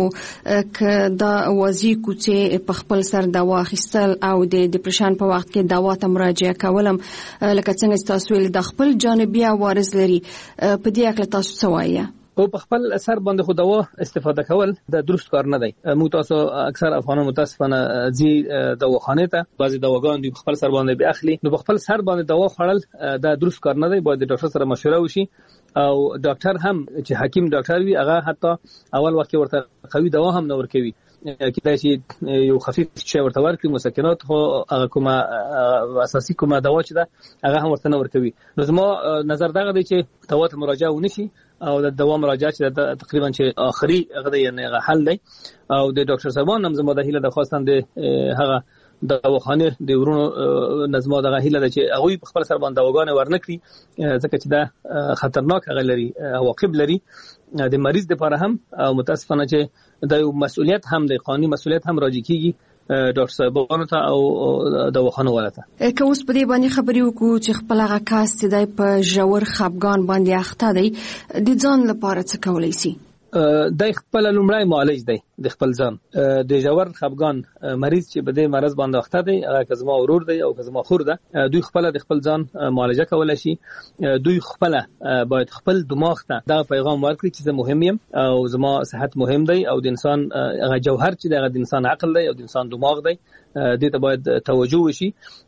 ک دا وازی کوڅه په خپل سر دوا اخیستل او د ډیپریشن په وخت کې دوا ته مراجعه کولم لکه څنګه تاسو ول د خپل جانبي عوارض لري په دې اړه تاسو څه وایي؟ او په خپل اثر باندې خو دوا استفاده کول د درست کار نه دی. مو تاسو اکثر افغانان متاسفانه ځي دواخانه ته بعضی دواګان د خپل سر باندې به اخلي نو په خپل سر باندې دوا خوړل د درست کار نه دی. باید د ډاکټر سره مشوره وشي او ډاکټر هم چې حکیم ډاکټر وي هغه حتی اول وخت ورته قوي دوا هم نه ورکوي کله چې یو خفیف شی ورته ورکړي مسکنات خو هغه کومه اساسي کومه دوا چې ده هغه هم ورته نه ورکوي. نو زما نظر دغه دی چې دوا ته مراجعه ونشي او د دوا مراجعه چې تقریبا چې اخري هغه یعنی هغه حل دی او د ډاکټر صاحبان هم زما د هیله د خواستان د هغه د دواخانه د ورونو نظم دغه هیله ده چې هغه په خپل سر باندې دواګانې ورنکړي ځکه چې دا خطرناک هغه لري عواقب لري د مریض لپاره هم او متاسفانه چې د مسؤلیت هم د قانوني مسؤلیت هم راځي کیږي ډاکټر صاحبانو ته او دواخانو ولته. که اوس په دې باندې خبرې وکړو چې خپل هغه کس چې د په ژور خپګان باندې اخته دی د ځان لپاره څه کولای شي؟ د خپل لومړی معالج دی د خپل ځان د ژور خپګان مریض چې په دې مرض باندې اخته دی هغه کزما ورور دی او کزما خور ده دوی خپل د خپل ځان معالجه کولای شي. دوی خپل باید خپل دماغ ته دا پیغام ورکړي چې زه مهم یم او زما صحت مهم دی او د انسان هغه جوهر چې د انسان عقل دی او د انسان دماغ دی دې ته باید توجه وشي.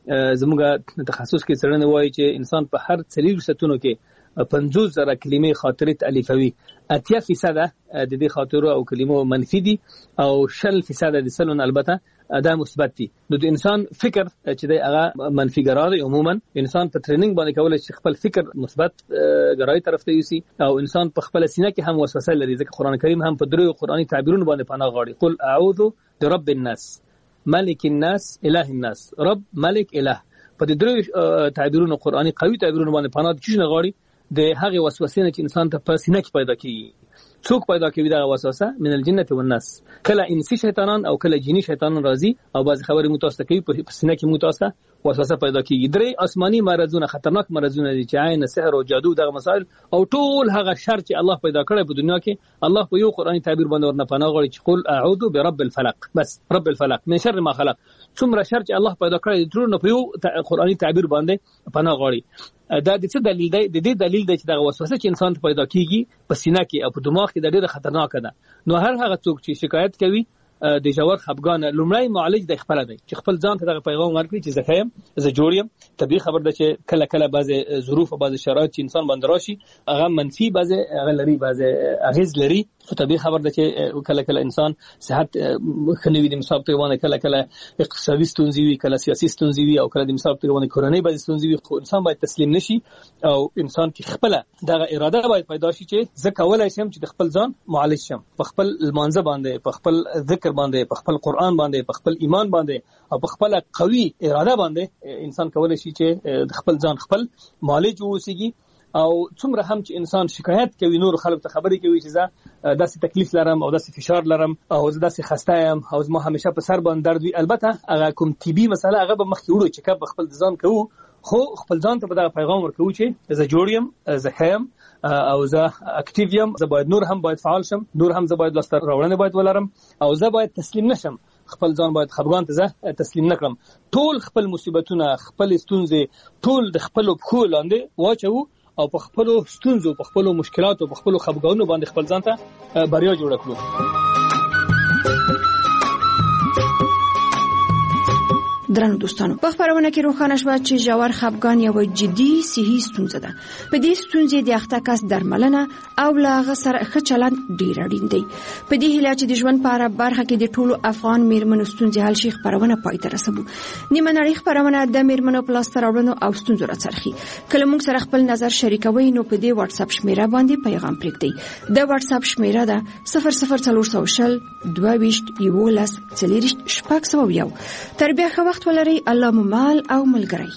زموږ تخصص کې څرنه وایي چې انسان په هر څلور ساعتونو کې پنځوس زره کلمې خاطرې تالیفوي. اتیا فیصد د دې خاطرو او کلمو منفي دي او شل فیصد د سلون البته دا مثبت دي. نو د انسان فکر چې دی هغه منفي ګرای عموما انسان په ټریننګ باندې کولای شي خپل فکر مثبت ګرای طرف ته یوسي او انسان په خپل سینه کې هم وسوسه لري ځکه قران کریم هم په درو قرآني تعبیرونو باندې پناه غواړي. قل اعوذ برب الناس ملک الناس اله الناس رب ملک اله. په دې درو تعبیرونو قرآني قوي تعبیرونو باندې پناه کیږي غواړي د هغه وسوسې نه چې انسان ته په سینه کې پیدا کیږي. څوک پیدا کوي دا وسوسه؟ من الجنه والناس. کله انسی شیطانان او کله جنی شیطانان راځي او بعض خبرې متوسط کوي په سینه کې متوسط وسوسه پیدا کیږي. درې آسماني مرزونه خطرناک مرزونه دي چې عین سحر او جادو دغه مسائل او ټول هغه شر چې الله پیدا کړی په دنیا کې الله په یو قرآني تعبیر باندې ورنه پناه غواړي چې قل اعوذ برب الفلق. بس رب الفلق من شر ما خلق. څومره شر چې الله پیدا کړی ټول نه په یو قرآني تعبیر باندې پناه غواړي. دا د څه دلیل دی؟ د دې دلیل دی چې دا وسوسه چې انسان ته پیدا کیږي په سینه کې او په دماغ کې د ډېر خطرناک ده. نو هر هغه څوک چې شکایت کوي د ژور خپګان لومړی معالج د خپل دی چې خپل ځان ته د پیغام ورکړي چې زه یم زه جوړ یم. طبيعي خبر ده چې کله کله بعضی ظروف او بعضی شرایط چې انسان باندې راشي هغه منفي بعضی هغه لري بعضی اغیز لري. طبيعي خبر ده چې کله کله انسان صحت خنوي د مصاب ته ونه کله کله اقتصادي ستونزې وي کله سیاسي ستونزې وي او کله د مصاب ته ونه کورنۍ بعضی ستونزې وي. خو انسان باید تسلیم نشي او انسان کې خپل دغه اراده باید پیدا شي چې زه کولای شم چې د خپل ځان معالج شم په خپل المانزه باندې په خپل ذکر باندې په خپل قرآن باندې په خپل ایمان باندې او په خپل قوي اراده باندې انسان کولای شي چې د خپل ځان خپل معالج ووسیږي. او څومره هم چې انسان شکایت کوي نور خلک ته خبرې کوي چې زه داسې تکلیف لرم او داسې فشار لرم او زه داسې خسته یم او زما همیشه په سر باندې درد وي. البته هغه کوم طبي مسله هغه به مخکې وړو چې کب خپل ځان کوو خو خپل ځان ته به دا پیغام ورکوو چې زه جوړ یم زه ښه یم او زه اکټیو یم. زه باید نور هم باید فعال شم نور هم زه باید لاسته راوړنې باید ولرم او زه باید تسلیم نشم. خپل ځان باید خپګان ته زه تسلیم نکړم. ټول خپل مصیبتونه خپل ستونزې ټول د خپل پخو لاندې واچو او په خپل ستونزو په خپل مشکلاتو په خپل خپګانونو باندې خپل ځان ته بریا جوړ کړو. درنو دوستانو په خبرونه کې روښانه شوه چې ژور خپګان یو جدي صحي ستونزه ده. په دې ستونزې د اخته کس درملنه او له هغه سره ښه چلند ډېر اړین دی. په دې هیله چې د ژوند په هره برخه کې د ټولو افغان میرمنو ستونزې حل شي خبرونه پای ته رسوو. نیمه نړۍ خبرونه د میرمنو په لاسته راوړنو او ستونزو راڅرخي. کله موږ سره خپل نظر شریکوي نو په دې واتس اپ شمیره باندې پیغام پرېږدئ. د واتس اپ شمیره ده صفر صفر څلور شل دوه ویشت یولس څلوېښت شپږ سوه یو. تر بیا ښه وخت ولرئ. الله مو مال او ملګری.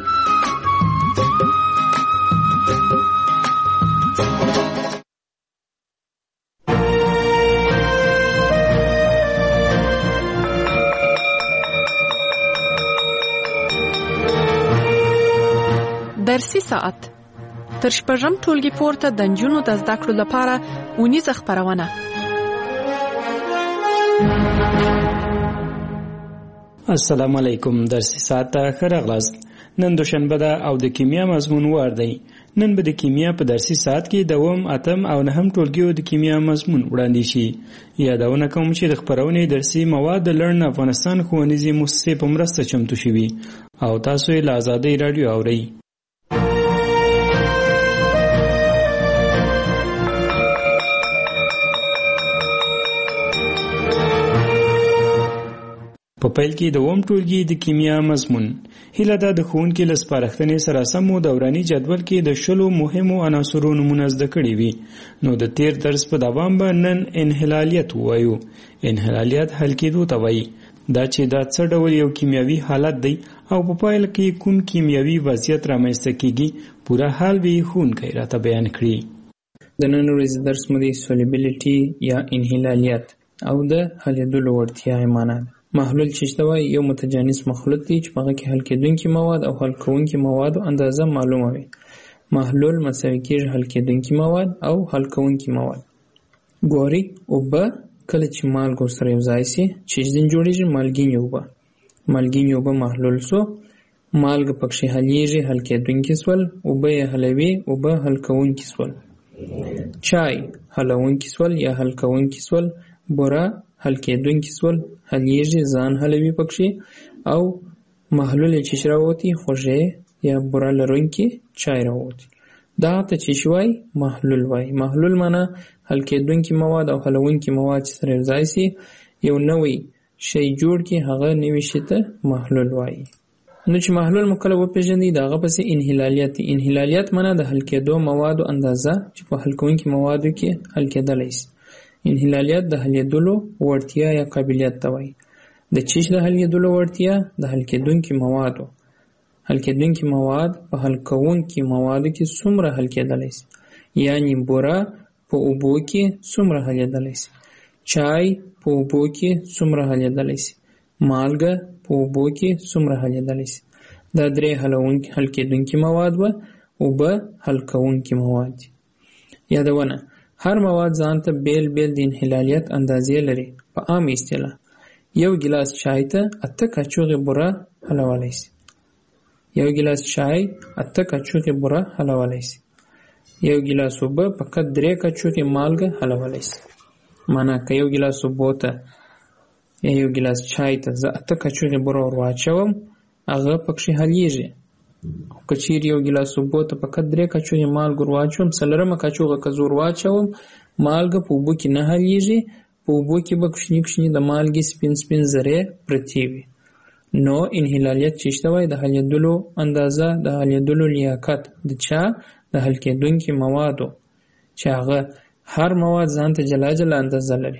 درسي ساعت تر شپږم ټولګي پورته د نجونو د زده کړو لپاره اونیزه خپرونه. السلام علیکم. درسي ساعت ته ښه راغلاست. نن دوشنبه ده او د کیمیا مضمون وار دی. نن به د کیمیا په درسي ساعت کې دوم اتم او نهم ټولګیو د کیمیا مضمون وړاندې شي. یادونه کوم چې د خپرونې درسي مواد د لرن افغانستان ښوونیزې مؤسسې په مرسته چمتو شوي او تاسو یې له ازادۍ راډیو اورئ. په پیل کې د اووم ټولګي د کیمیا مضمون هیله ده د ښوونکي له سپارښتنې سره سم مو دوراني جدول کې د شلو مهمو عناصرو نومونه زده کړي وي. نو د تیر درس په دوام به نن انحلالیت ووایو. انحلالیت حل کېدو ته وایي. دا چې دا څه ډول یو کیمیاوي حالت دی او په پایله کې کوم کیمیاوي وضعیت رامنځته کیږي پوره حال به ښوونکی راته بیان کړي. د نن ورځې درس مو د سولیبیلیټي یا انحلالیت او د حلېدلو وړتیا یې معنا ده. محلول چې ته وایي یو متجانس مخلوط دی چې هغه کې حل کېدونکي مواد او حل کوونکي موادو اندازه معلومه وي. محلول مساوي کېږي حل کېدونکي مواد او حل کوونکي مواد. ګوري اوبه کله چې مالګه ورسره یو ځای سي چې ځین جوړېږي مالګینې اوبه. مالګینې اوبه محلول سو، مالګه پکښې حلیږي حل کېدونکي سول، اوبه یې حلوي اوبه حل کوونکي سول. چای حلونکي سول یا حل کوونکي سول، بوره حل کېدونکي سول حلیږي ځان حلوي پکښې، او محلول چې راوتی خوږې یا بوره لرونکي چای راوتی. دا ته چې شوی محلول وای. محلول معنا حل کېدونکي مواد او حلونکي مواد چې سره یوځای سي یو نوی شی جوړ کړي، هغه نوی شی ته محلول وای. نو چې محلول مو کله وپېژنئ د هغه پسې انحلالیت دی. انحلالیت معنا د حل کېدو موادو اندازه چې په حل کوونکي موادو کې حل کېدلی سي. انحلالیت د حلیدلو وړتیا یا قابلیت ته وایي. د چیش د حلیدلو وړتیا د حل کېدونکي موادو حل کېدونکي مواد په حل کوونکي موادو کې څومره حل کېدلی سي، یعنې بوره په اوبو کې څومره حلیدلی سي، چای په اوبو کې څومره حلیدلی سي، مالګه په اوبو کې څومره حلیدلی سي. دا درې حل کېدونکي مواد و، اوبه حل کوونکي مواد دي. یادونه: هر مواد ځان ته بیل بیل د انحلالیت اندازې لري. په عام اصطلاح یو ګیلاس چای ته اته کاچوغې بوره حلولی سي. یو ګیلاس چای اته کاچوغې بوره حلولی سي. یو ګیلاس اوبه فقط درې کاچوغې مالګه حلولی سي. معنا که یو ګیلاس اوبو ته یا یو ګیلاس چای ته زه اته کاچوغې بوره ور واچوم، هغه پکښې حلیږي. خو که چیرې یو ګیلاس اوبو ته فقط درې کاچوغې مالګه ور واچوم، څلورمه کاچوغه که زه ور واچوم، مالګه په اوبو کې نه حلیږي. په اوبو کې به کوچني کوچني د مالګې سپین سپین ذرې پرتې وي. نو انحلالیت چې شته وای د حلیدلو اندازه، د حلیدلو لیاقت د چا د حل کېدونکي موادو، چې هغه هر مواد ځان ته جلا جلا اندازه لري.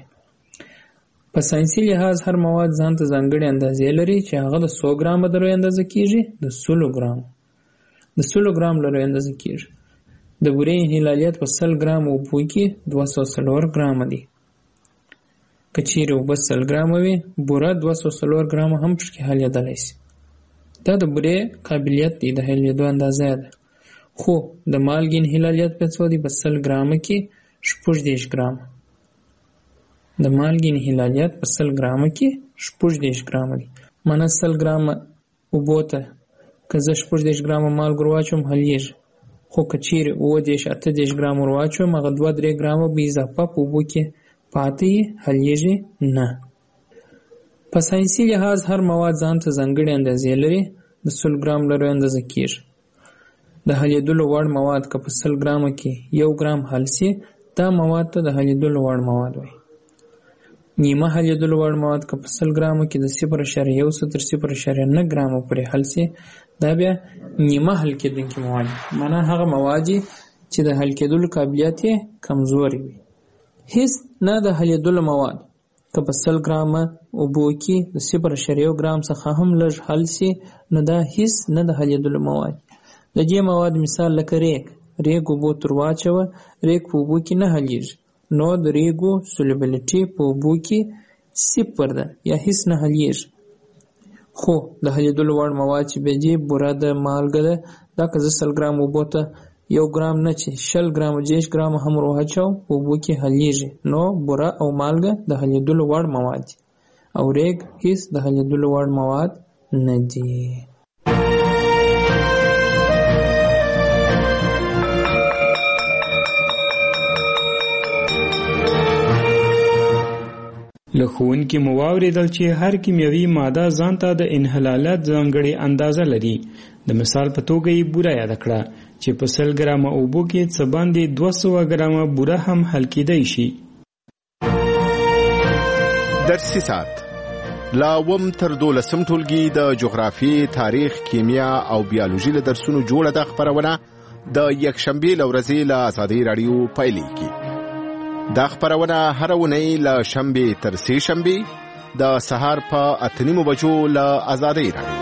په ساینسي لحاظ هر مواد ځان ته ځانګړې اندازې لري چې هغه د څو ګرامه د لوی اندازه کېږي، د سلو ګرام د سلو ګرام له لوی اندازه کېږي. د بورې انحلالیت په سل ګرام اوبو کې دوه سوه څلور ګرامه دی. که چیرې اوبه سل ګرامه وي، بوره دوه سوه څلور ګرامه هم پکې حلیدلی سي. دا د بورې قابلیت دی، د حلیدو اندازه ده. خو د مالګې انحلالیت په څو دی؟ په سل ګرامه کې شپږ دېرش ګرامه. د مالګې انحلالیت په سل ګرامه کې شپږ دېرش ګرامه دی. معنا سل ګرامه اوبو ته که زه شپږ دېرش ګرامه مالګه ور واچوم حلیږي. خو که چیرې اووه دېرش اته دېرش ګرامه ور واچوم، هغه دوه درې ګرامه به اضافه په اوبو کې پاتې حلیږي نه. په ساینسي لحاظ هر مواد ځان ته ځانګړې اندازې لري. د سل ګرام لرو اندازه کېږي. د حلیدلو وړ مواد که په سل ګرامه کې یو ګرام حل سي، دا مواد ته د حلیدلو وړ مواد وایي. نیمه حلیدلو وړ مواد که په سل ګرامه کې د صفر اعشاریه یو تر صفر اعشاریه نه ګرامه پورې حل سي، دا بیا نیمه حل کېدونکي مواد. معنا هغه مواد چې د حل کېدلو قابلیت یې کمزوري وي. هیڅ نه د حلیدلو مواد که په سل ګرامه اوبو کې د صفر اعشاریه یو ګرام څخه هم لږ حل سي، نو دا هیڅ نه د حلیدلو مواد. د دې مواد مثال لکه ریګ. ریګ اوبو تر واچوه، ریګ په اوبو کې نه حلیږي، نو د ریګو سولوبیلیټي په اوبو کې صفر ده یا هیڅ نه حلیږي. خو د حلیدلو وړ مواد چې به دي، بوره ده، مالګه ده، دا که زه سل ګرام اوبو ته یو ګرام نه چې شل ګرامه دېرش ګرامه هم ور واچوم، په اوبو کې حلیږي. نو بوره او مالګه د حلیدلو وړ مواد دي، او ریګ هیڅ د حلیدلو وړ مواد نه دي. له ښوونکي مو واورېدل چې هر کیمیاوي ماده ځان ته د انحلالات ځانګړې اندازه لري. د مثال په توګه یې بوره یاده کړه چې په سل ګرامه اوبو کې څه باندې دوه سوه ګرامه بوره هم حل کېدی شي. درسي ساعت لا اووم تر دولسم ټولګي د جغرافیې، تاریخ، کیمیا او بیولوژي له درسونو جوړه ده خپرونه د یکشنبې له ورځې له ازادۍ راډیو پیلېږي. دا خپرونه هره اونۍ له شنبې تر سې شنبې د سهار په اته نیمو بجو له ازادۍ راډیو.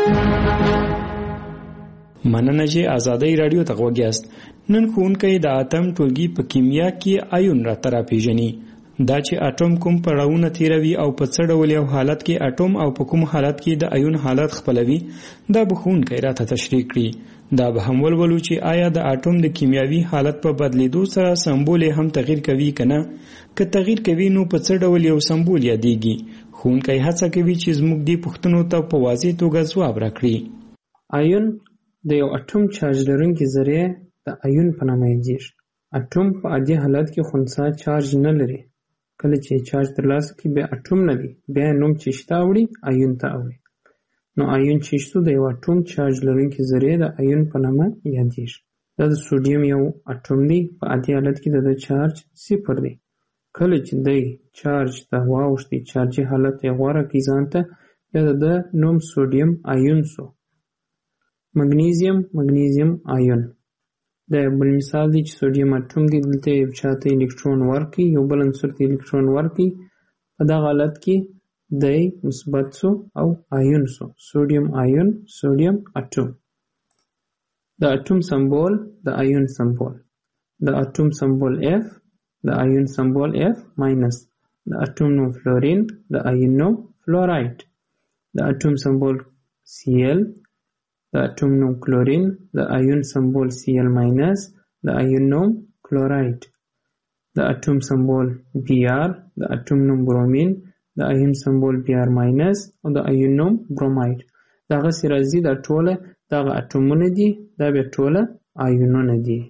مننه چې ازادۍ راډیو ته غوږ یاست. نن ښوونکی د اتم ټولګي په کیمیا کې آیون راته راپېژني. دا چې اټوم کوم پړاوونه تیروي او په څه ډول یو حالت کې اټوم او په کوم حالت کې د ایون حالت خپلوي دا به ښوونکی راته تشریح کړي. دا به هم ولولو چې آیا د اټوم د کیمیاوي حالت په بدلیدو سره سمبول هم تغییر کوي که نه؟ که تغییر کوي نو په څه ډول یو سمبول یادیږي؟ ښوونکی هڅه کوي چې زموږ دې پوښتنو ته په واضح توګه ځواب راکړي. ایون د یو اټوم چارج لرونکي ذرې د ایون په نامه یادیږي. اټوم په عادي حالت کې خنثی چارج نه لري. کله چې چارج ترلاسه کړي بیا اټوم نه دی، بیا نوم چې شته اوړي ایون ته اوړي. نو ایون چې شته د یو اټوم چارج لرونکي ذرې د ایون په نامه یادیږي. دا د سوډیم یو اټوم دی، په عادي حالت کې د چارج صفر دی. کله چې دی چارج ته واوښتي، چارجي حالت یې غوره کړي ځان ته، بیا د ده نوم سوډیم ایون سو. مګنیزیم مګنیزیم ایون دا یو بل مثال دی چې سوډیم اټوم دی، دلته یو چاته الکترون ورکړي، یو بل عنصر ته الکترون ورکړي، په دغه حالت کې دی مثبت سو او ایون سو. سوډیم ایون سوډیم اټوم. د اټوم سمبول د ایون سمبول. د اټوم سمبول اف، د ایون سمبول اف ماینس. د اټوم نوم فلورین، د ایون نوم فلورایډ. د اټوم سمبول سی ال، د اټوم نوم کلورین، د ایون سمبول سی ال ماینس، د ایون نوم کلورایډ. د اټوم سمبول بی آر، د اټوم نوم برومین، د ایون سمبول بی آر ماینس او د ایون نوم برومایډ. دغه سي راځي دا ټوله دغه اټومونه دي، دا بیا ټوله ایونونه دي.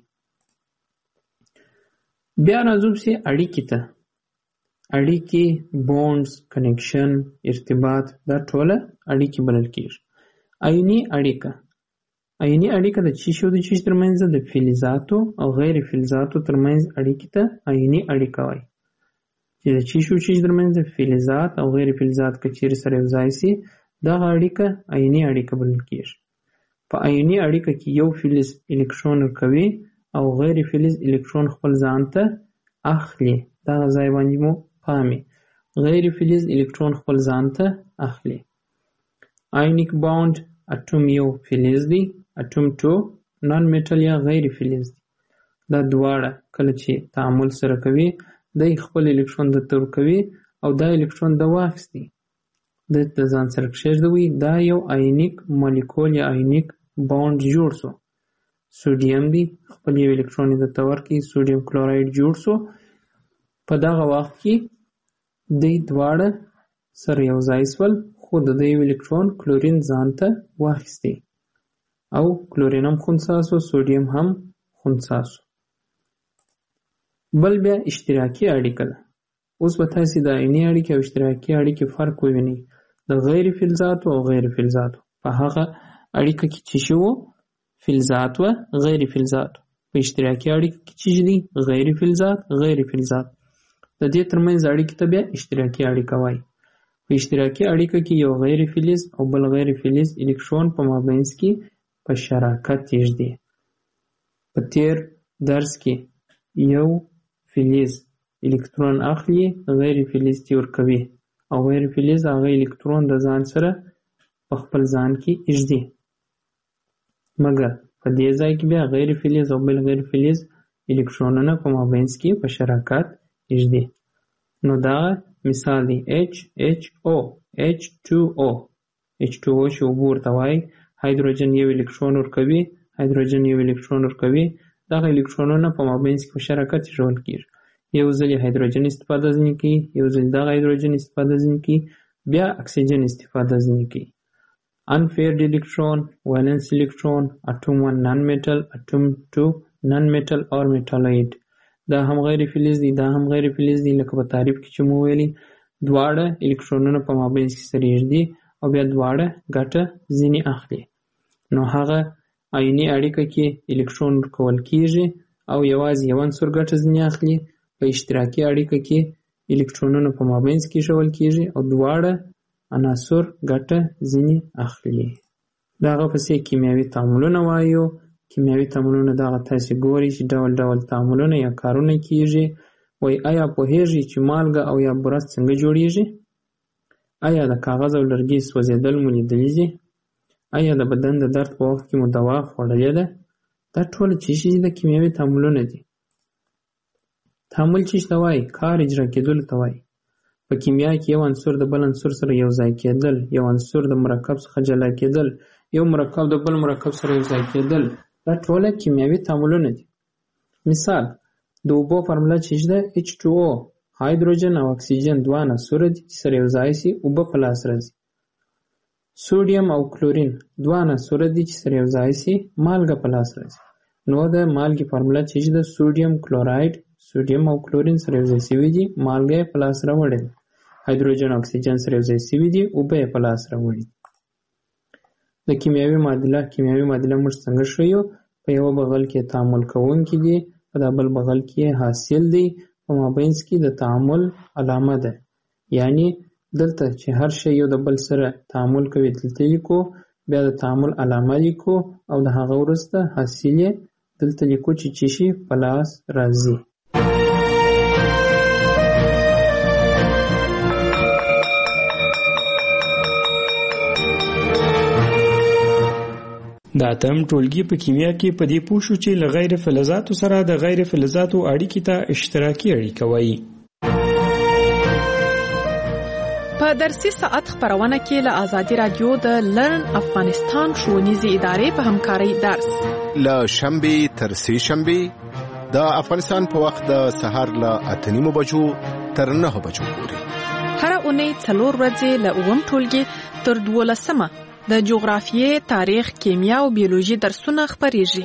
بیا راځو سي اړیکې ته. اړیکې، بونډز، کنیکشن، ارتباط، دا ټوله اړیکې بلل کېږي. ایوني اړیکه. ایوني اړیکه د چیش او د چیش ترمنځ د فلزاتو او غیر فلزاتو ترمنځ اړیکې ته ایوني اړیکه وایي. چې د چیش او چیش ترمنځ د فلزات او غیر فلزات که چیرې سره یو ځای سي، دغه اړیکه ایوني اړیکه بلل کېږي. په ایوني اړیکه کې یو فلز الکترون ورکوي او غیر فلز الکترون خپل ځان ته اخلي. دغه ځای باندې مو پامې. غیر فلز الکترون خپل ځان ته اخلي. آیونیک باوند، اټوم یو فلز دی، اټوم ټو نان میټل یا غیر فلز دی. دا دواړه کله چې تعامل سره کوي، دی خپل الکترون درته ورکوي او دا الکترون د واخیستی د ځان سره کښېږدوي. دا یو آیونیک مالیکول یا آیونیک باوند جوړ سو. سوډیم دی، خپل یو الکترون یې درته ورکړي، سوډیم کلورایډ جوړ سو. په دغه وخت کې دی دواړه سره یو ځای سول، خو د یو الکترون کلورین ځان ته واخیستی او کلورین هم خنثی سو، سوډیم هم خنثی سو. بل بیا اشتراکي اړیکه ده. اوس به تاسې د ایوني اړیکې او اشتراکي اړیکې فرق ووینئ د غیر فلزاتو او غیر فلزاتو. په هغه اړیکه کې چې شی وو فلزات و غیر فلزاتو، په اشتراکي اړیکه کې چې دي غیر فلزات غیر فلزات. د دې ترمنځ اړیکې ته بیا اشتراکي اړیکه وایي. په اشتراکي اړیکه کې یو غیر فلز او بل غیر فلز الکترون په مابینځ کې په شراکت یږدي. په تیر درس کې یو فلز الکترون اخلي، غیر فلز تی ورکوي او غیر فلز هغه الکترون د ځان سره په خپل ځان کې یږدي. مګر په دې ځای کې بیا غیر فلز او بل غیر فلز الکترونونه په مابینځ کې په شراکت یږدي. نو دا مثال دی H H O H two O. H two O چې اوبه ورته وایي، هایدروجن یو الکترون ورکوي، هایدروجن یو الکترون ورکوي. دغه الکترونونه په مابینځ کې په شراکت ایښودل کېږي. یو ځل هایدروجن استفاده ځینې کوي، یو ځل دغه هایدروجن استفاده ځینې کوي، بیا اکسیجن استفاده ځینې کوي. unpaired electron, valence electron, atom one non-metal, atom two non-metal or metalloid. دا هم غیر فلز دي، دا هم غیر فلز دي. لکه په تعریف کې چې مو ویلي دواړه الکترونونه په مابینځ کې سره یږدي او بیا دواړه ګټه ځینې اخلي. نو هغه ایوني اړیکه کې الکترون ورکول کېږي او یوازې یو عنصر ګټه ځینې اخلي. په اشتراکي اړیکه کې الکترونونه په مابینځ کې ایښودل کېږي او دواړه عناصر ګټه ځینې اخلي. دغه پسې کیمیاوي تعاملونه وایو. کیمیاوي تعاملونه دغه تاسې ګورئ چې ډول ډول تعاملونه یا کارونه کېږي. وایي آیا پوهېږئ چې مالګه او یا بوره څنګه جوړېږي؟ آیا د کاغذ او لرګي سوځېدل مو لیدلي دي؟ آیا د بدن د درد په وخت کې مو دوا خوړلې ده؟ دا ټول چې شي د کیمیاوي تعاملونه دي. تعامل چې ته وایي کار اجرا کېدل ته وایي. په کیمیا کې یو عنصر د بل عنصر سره یو ځای کېدل، یو عنصر د مرکب څخه جلا کېدل، یو مرکب د بل مرکب سره یو ځای کېدل، دا ټول کیمیاوي تعاملونه دي. مثال د اوبو فارموله چې ده ایچ ټو او، هایدروجن او اکسیجن دوه عناصر دي چې سره یو ځای شي اوبه په لاس راځي. سوډیم او کلورین دوه عناصر دي چې سره یو ځای شي مالګه په لاس راځي. نو د مالګې فارموله چې ده سوډیم کلوراید، سوډیم او کلورین سره یو ځای شوي دي مالګه په لاس راوړي. هایدروجن او اکسیجن سره یو ځای شوي دي اوبه په لاس راوړي. د کیمیاوي معادله کیمیاوي معادله موږ څنګه ښیو؟ په یو بغل کې تعامل کوونکي دي، په دا بل بغل کې حاصل دی، په مابینځ کې د تعامل علامه ده. یعنی دلته چې هر شی یو د بل سره تعامل کوي دلته لیکو، بیا د تعامل علامه لیکو او د هغه وروسته حاصل یې دلته لیکو چې چې شي په لاس راځي. د اتم ټولګي په کیمیا کې په دې پوه شو چې له غیر فلزاتو سره د غیر فلزاتو اړیکې ته اشتراکي اړیکه وایي. په درسي ساعت خبرونه کې له آزادي رادیو د لرن افغانستان ښوونیزې ادارې په همکارۍ درس له شنبې تر سې شنبې د افغانستان په وخت د سهار له اته نیمو بجو تر نهو بجو پورې. هر اونۍ څلور ورځې له اووم ټولګي تر دولسمه د جغرافیې، تاریخ، کیمیا او بیولوژي درسونه خبرېږي.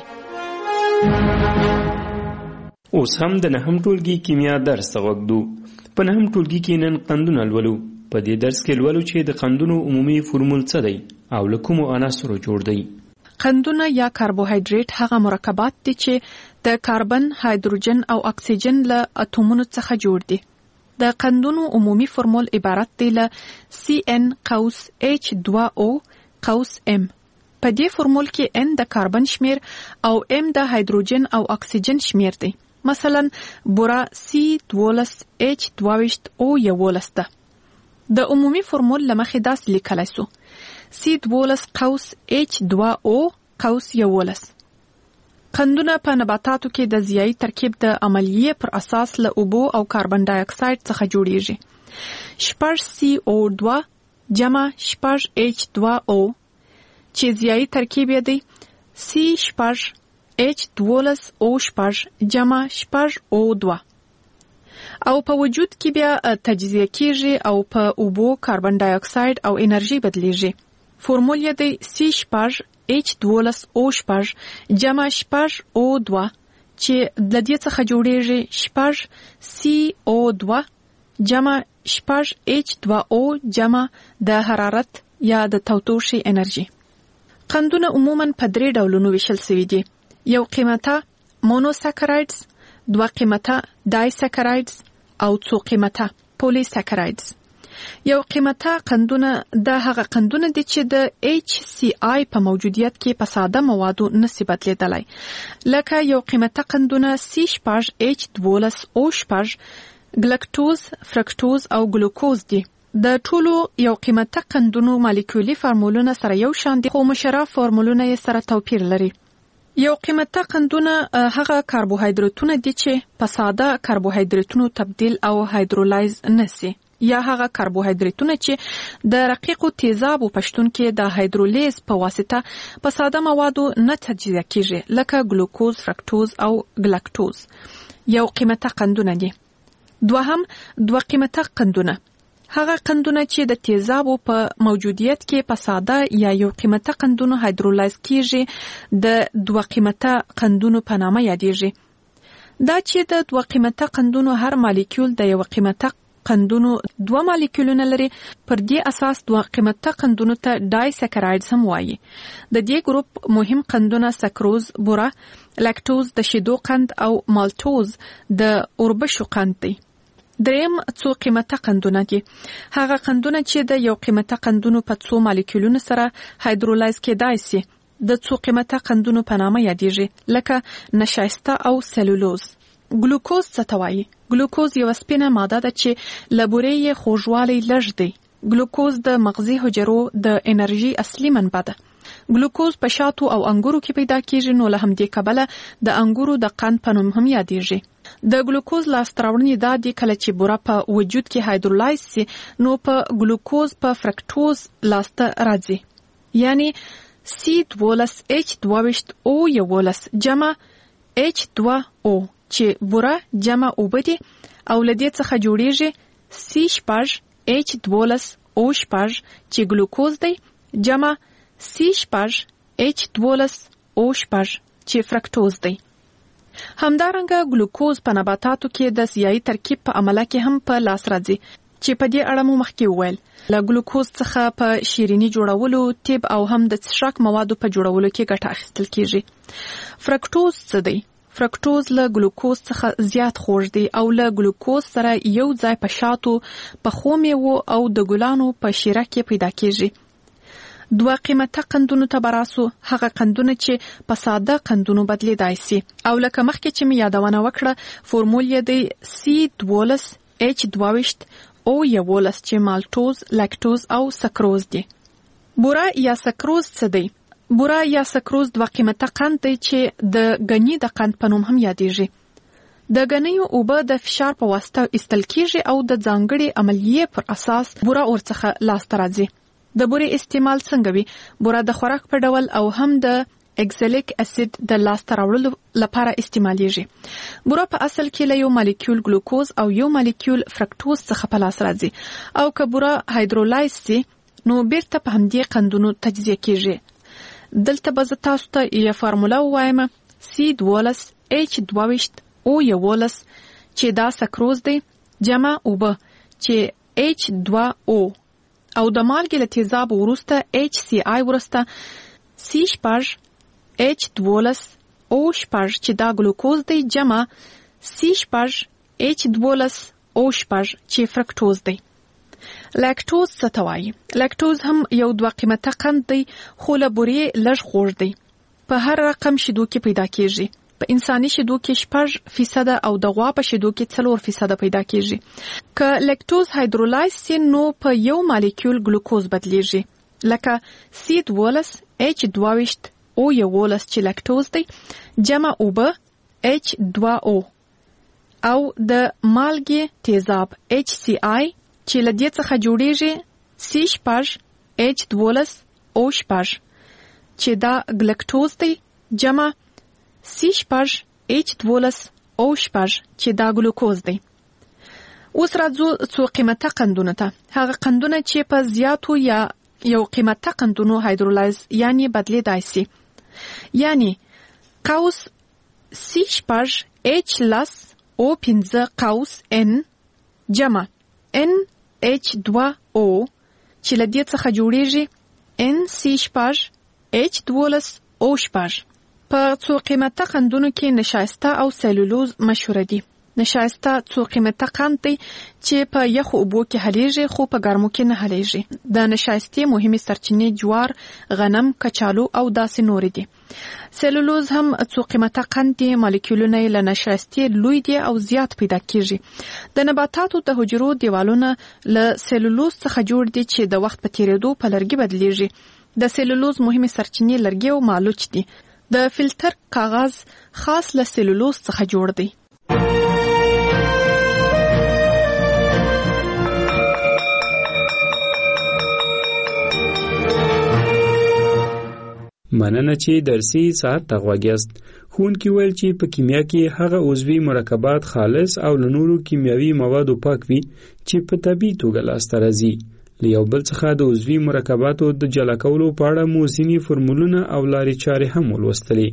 اوس هم د نهم ټولګي کیمیا درس وګورو. په نهم ټولګي کې نن قندونه لولو. په دې درس کې لولو چې د قندونو عمومي فورمول څه دی او له کومو عناصرو جوړ دی. قندونه یا کاربوهایډریټ هغه مرکبات دي چې د کاربن، هایدروجن او اکسیجن له اتومونو څخه جوړ دي. د قندونو عمومي فورمول عبارت دی له سی ان قوس ایچ دوه او قوس M. په دې فورمول کې N د کاربن شمیر او M د هایدروجن او اکسیجن شمیر دی. مثلا بورا سی دولس H دوویشت او یولس ده. د عمومي فورمول لمخې داسې لیکلی سو سی دولس قوس H دوه او قوس یولس. قندونه په نباتاتو کې د ضیایي ترکیب د عملیې پر اساس له اوبو او کاربن ډای اکساید څخه جوړیږي. شپږ سی او دوه جمع شپږ H دوه او چې ضیایي ترکیب یې دی سی شپږ H دولس او شپږ جمع شپږ او دوه او په وجود کې بیا تجزیه کیږي او په اوبو، کاربن ډای اکساید او انرژي بدلیږي. فورمول یې دی سی شپږ H دولس او شپږ جمع شپږ او دوه چې د دې څخه جوړیږي شپږ سی او دوه جمع شپږ H دوه او جمع د حرارت یا د تودوخې انرژي. قندونه عموماً په درې ډولونو ویشل شوي دي. یو قیمته مونوساکرایډز، دوه قیمته دایساکرایډز او څو قیمته پولیساکرایډز. یو قیمته قندونه د هغه قندونه دي چې د ایچ سی آی په موجودیت کې په ساده موادو نشي بدلیدلی. لکه یو قیمته قندونه سی شپږ H دولس او شپږ ګلکټوز، فرکټوز او ګلوکوز دي. د ټولو یو قیمته قندونو مالیکولي فارمولونه سره یو شان دي، خو مشرف فارمولونه یې سره توپیر لري. یو قیمته قندونه هغه کاربوهایډریټونه دي چې په ساده کاربوهایډریټونو تبدیل او هایدرولایز نشي، یا هغه کاربوهایډریټونه چې د رقیقو تیزابو پشتون کې د هایدرولیز په واسطه په ساده موادو نه تجزیه کیږي، لکه ګلوکوز، فرکټوز او ګلکټوز. یو قیمته قندونه دي. دوهم دوه قیمته قندونه هغه قندونه چې د تیزابو په موجودیت کې په ساده یا یو قیمته قندونو هایدرولایز کیږي د دوه قیمته قندونو په نامه یادېږي. دا چې د دوه قیمته قندونو هر مالیکول د یو قیمته قندونو دوه مالیکولونه لري، پر دې اساس دوه قیمته قندونو ته ډای سکرایډز هم وایي. د دې ګروپ مهم قندونه سکروز، بوره، لاکټوز د شیدو قند او مالټوز د اوربشو قند دی. دریم څو قیمته قندونه دي. هغه قندونه چې د یو قیمته قندونو په څو مالیکولونو سره هایدرولایز کېدای شي د څو قیمته قندونو په نامه یادېږي، لکه نشایسته او سلولوز. ګلوکوز څه ته وایي؟ ګلوکوز یو سپینه ماده ده چې له بورې یې خوږوالی لږ دی. ګلوکوز د مغزي حجرو د انرژي اصلي منبع ده. ګلوکوز په شاتو او انګورو کې پیدا کیږي، نو له همدې کبله د انګورو د قند په نوم هم یادېږي. د ګلوکوز لاسته راوړنې دا دي کله چې بوره په وجود کې هایدرولاایز سي نو په ګلوکوز په فرکټوز لاسته راځي، یعنی سی دولس اچ دوه او یولس جمع اچ دوه او چې بوره جمع اوبه دي او له دې څخه جوړیږي سی شپږ اچ دولس او شپږ چې ګلوکوز دی جمع سی شپږ اچ دولس او شپږ چې فرکټوز دی. همدارنګه ګلوکوز په نباتاتو کې د سیاهي ترکیب په عمله کې هم په لاس راځي چې په دې اړه مو مخکې وویل. له ګلوکوز څخه په شیرینی جوړولو، طب او هم د څښاک موادو په جوړولو کې ګټه اخیستل کیږي. فرکټوز څه دی؟ فرکټوز له ګلوکوز څخه زیات خوږ دی او له ګلوکوز سره یو ځای په شاتو، په خو میوو او د ګلانو په شیره کې پیدا کیږي. دوه قیمته قندونو ته براسو، هغه قندونه چې په ساده قندونو بدلیدای شي او لکه مخکې چې می یادونه وکړه فورمول یې دی سی دولس اچ دوه او یولس چې مالټوز، لاکټوز او سکروز دي. بوره یا سکروز څه دی؟ بوره یا سکروز دوه قیمته قند دی چې د غنی د قند په نوم هم یادېږي. د غنیو اوبه د فشار په واسطه ایستل کیږي او د ځانګړي عملیې پر اساس بوره ورڅخه لاسته راځي. د بورې استعمال څنګه وي؟ بوره د خوراک په ډول او هم د اکزالیک اسید د لاسته راوړلو لپاره استعمالیږي. بوره په اصل کې له یو مالیکول ګلوکوز او یو مالیکول فرکټوز څخه په لاس راځي او که بوره هایدرولایز سي نو بیرته په همدې قندونو تجزیه کیږي. دلته به زه تاسو ته یو فارموله ووایم سی دولس اچ دوه او یولس چې دا سکروز دی جمع اوبه چې اچ دوه او او د مالګې له تیزاب وروسته اچ سی آی وروسته سی شپږ اچ دولس او شپږ چې دا ګلوکوز دی جمع سی شپږ اچ دولس او شپږ چې فرکټوز دی. لاکټوز څه ته وایي؟ لاکټوز هم یو دوه قیمته قند دی خو له بورې لږ خوږ دی. په هر رقم شیدو کې پیدا کیږي. په انساني شیدو کې شپږ فیصد او د غوا په شیدو کې څلور فیصد پیدا کیږي. که لاکټوز هایدرولایز سي نو په یو مالیکول ګلوکوز بدلیږي لکه سی دولس اچ دوه او یولس چې لاکټوز دی جمع اوبه اچ دوه او او د مالګې تیزاب اچ سی آی چې له دې څخه جوړیږي سی شپږ اچ دولس او شپږ چې دا ګلکټوز دی جمع سی شپږ اچ دولس او شپږ چې دا ګلوکوز دی. اوس راځو څو قیمته قندونه ته. هغه قندونه چې په زیاتو یا یو قیمته قندونو هایدرولایز یعنی بدلیدای شي، یعنی قوس سی شپږ اچ لس او پنځه قوس ان جمع ان اچ دوه او چې له دې څخه جوړیږي ان سی شپږ اچ دولس او شپږ. په څو قیمته قندونو کې نشایسته او سلولوز مشهور دي. نشایسته څو قیمته قند دی چې په یخو اوبو کې حلیږي خو په ګرمو کې نه حلیږي. د نشایستې مهمه سرچینې جوار، غنم، کچالو او داسې نور دي. سلولوز هم څو قیمته قند دی، مالیکولونه له نشایستې لوی دي او زیات پیدا کیږي. د نباتاتو د حجرو دیوالونه له سلولوز څخه جوړ دي چې د وخت په تیریدو په لرګي بدلیږي. د سلولوز مهمه سرچینې لرګي او مالوچ دي. د فلټر کاغذ خاص له سلولوز څخه جوړ دی. مننه چې درسي ساعت ته غوږ یاست. ښوونکي ویل چې په کیمیا کې هغه عضوي مرکبات خالص او له نورو کیمیاوي موادو پاک وي چې په طبیعي توګه لاسته راځي. له یو بل څخه د عضوي مرکباتو د جلا کولو په اړه مو ځینې فورمولونه او لارې چارې هم ولوستلې.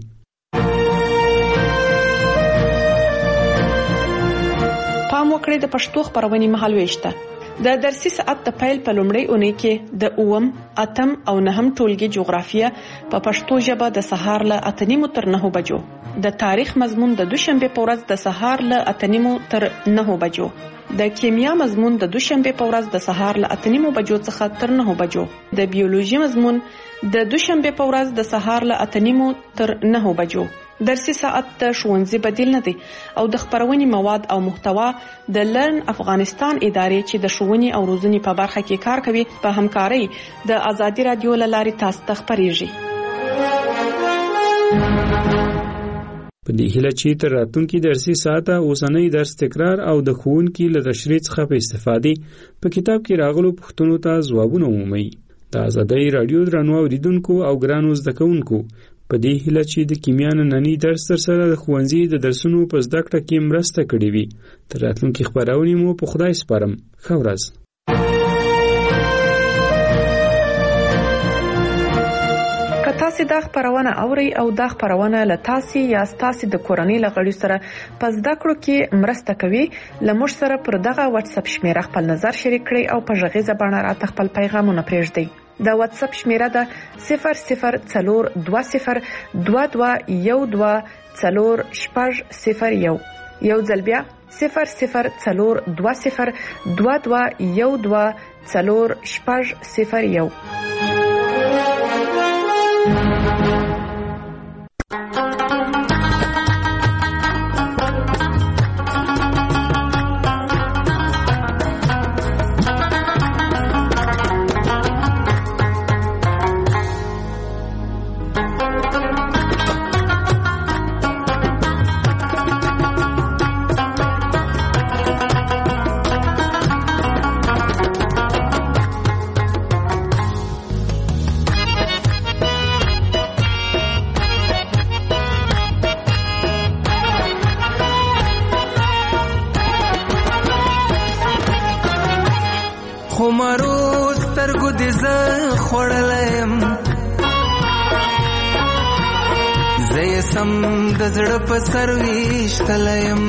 پام وکړئ د پښتو خبرونې مهالويشته. د درسي ساعت د پیل په لومړۍ اونۍ کې د اووم، اتم او نهم ټولګي جغرافیه په پښتو ژبه د سهار له اته نیمو تر نهو بجو، د تاریخ مضمون د دوشنبه په ورځ د سهار له اته نیمو تر نهو بجو، د کیمیا مضمون د دوشنبه په ورځ د سهار له اته نیمو بجو څخه تر نهو بجو، د بیولوژي مضمون د دوشنبه په ورځ د سهار له اته نیمو تر نهو بجو. درسي ساعت د ښوونځي بدیل نه دی او د خبرونې مواد او محتوا د لرن افغانستان ادارې چې د ښوونې او روزنې په برخه کې کار کوي په همکارۍ د ازادي رادیو له لارې تاسو ته خبرېږي. په په دې هیله چې تر راتلونکي درسي ساعته اوسنۍ درس تکرار او د ښوونکي له تشریح څخه په استفادې په کتاب کې راغلو پوښتنو ته ځوابونه ومومئ. د ازادۍ راډیو درنو اوریدونکو او ګرانو زده کوونکو په دې هیله چې د کیمیا نننی درس تر سره د ښوونځي د درسونو په زده کړه کې مرسته کړې وي. تر راتلونکي خپرونې مو په خدای سپارم. ښه ورځ. تاسو دا خبرونه اوري او دا خبرونه له تاسو یا تاسو د کورنۍ لغړی سره پس دا کړو کې مرسته کوي. لمر سره پر دغه واتس اپ شمیره خپل نظر شریک کړئ او په ژغیزه باندې راته خپل پیغامونه پرېږدئ. دا واتس اپ شمیره ده صفر صفر څلور دوه صفر دوه دوه یو دوه څلور شپږ صفر یو. یو ځل بیا صفر صفر څلور دوه صفر دوه دوه یو دوه څلور شپږ صفر یو. د زړه په سر ویشتلیم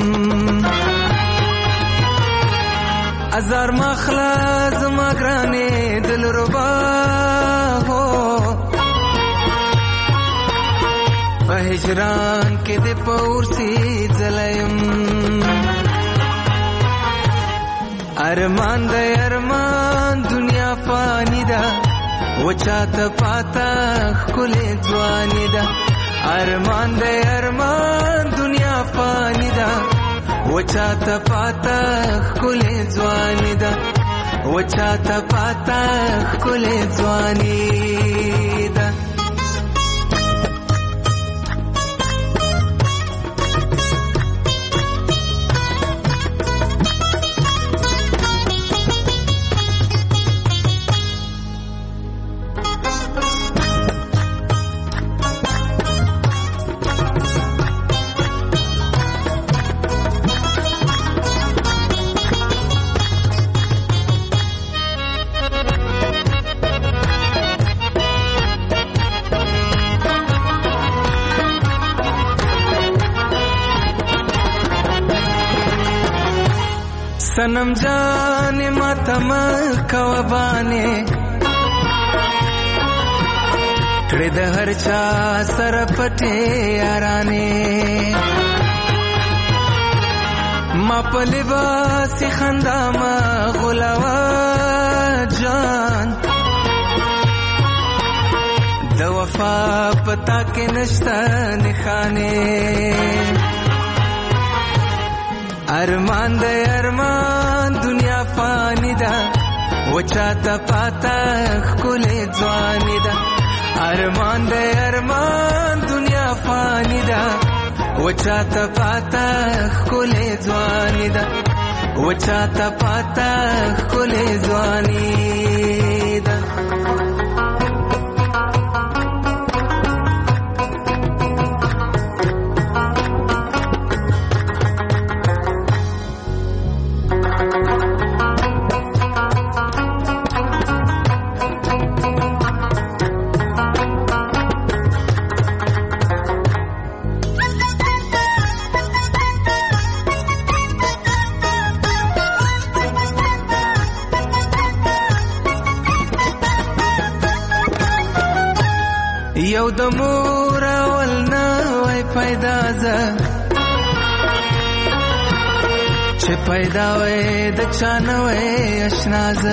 ازار مخلا زما ګرانې دلربا هو په هجران کې د پورسي ځلیم ارمان د ارمان دنیا فانی ده وچاته پاتا خلې ځواني ده ارمان دے ارمان دنیا فانی دا وچاتا پاتا خلے ځوانی دا وچاتا پاتا خلے ځوانی دا सनम जाने मातम कवबाने कड़े द हर चा सर पटे याराने मा पलिबासी खंदा मा गुलावा जान द वफा पता के नश्ता निखाने ارمان د ارمان دنیا فانی ده وچاته پاتا خلې ځواني ده ارمان د ارمان دنیا فانی ده وچاته پاتا خلې ځواني ده وچاته پاتا خلې ځواني ده یو د مور ولنا وای پیدا ز چې پیدا وای د چانوي آشنا ز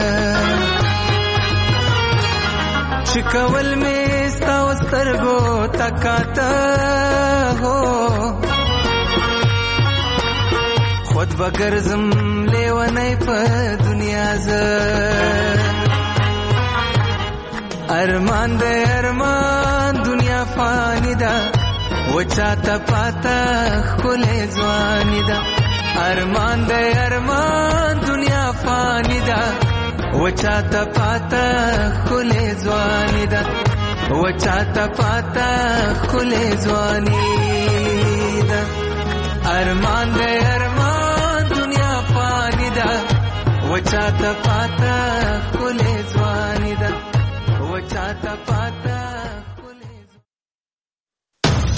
چې کول می ستاو سترګو تکاته هو خود بغرزم لیونی په دنیا ز ارمان دے ارمان دنیا فانی دا وچاته پاته خله ځواني ده ارمان د ارمان دنیا فانی ده وچاته پاته خله ځواني ده وچاته پاته خله ځواني ده ارمان د ارمان دنیا فانی ده وچاته پاته خله ځواني ده وچاته پاته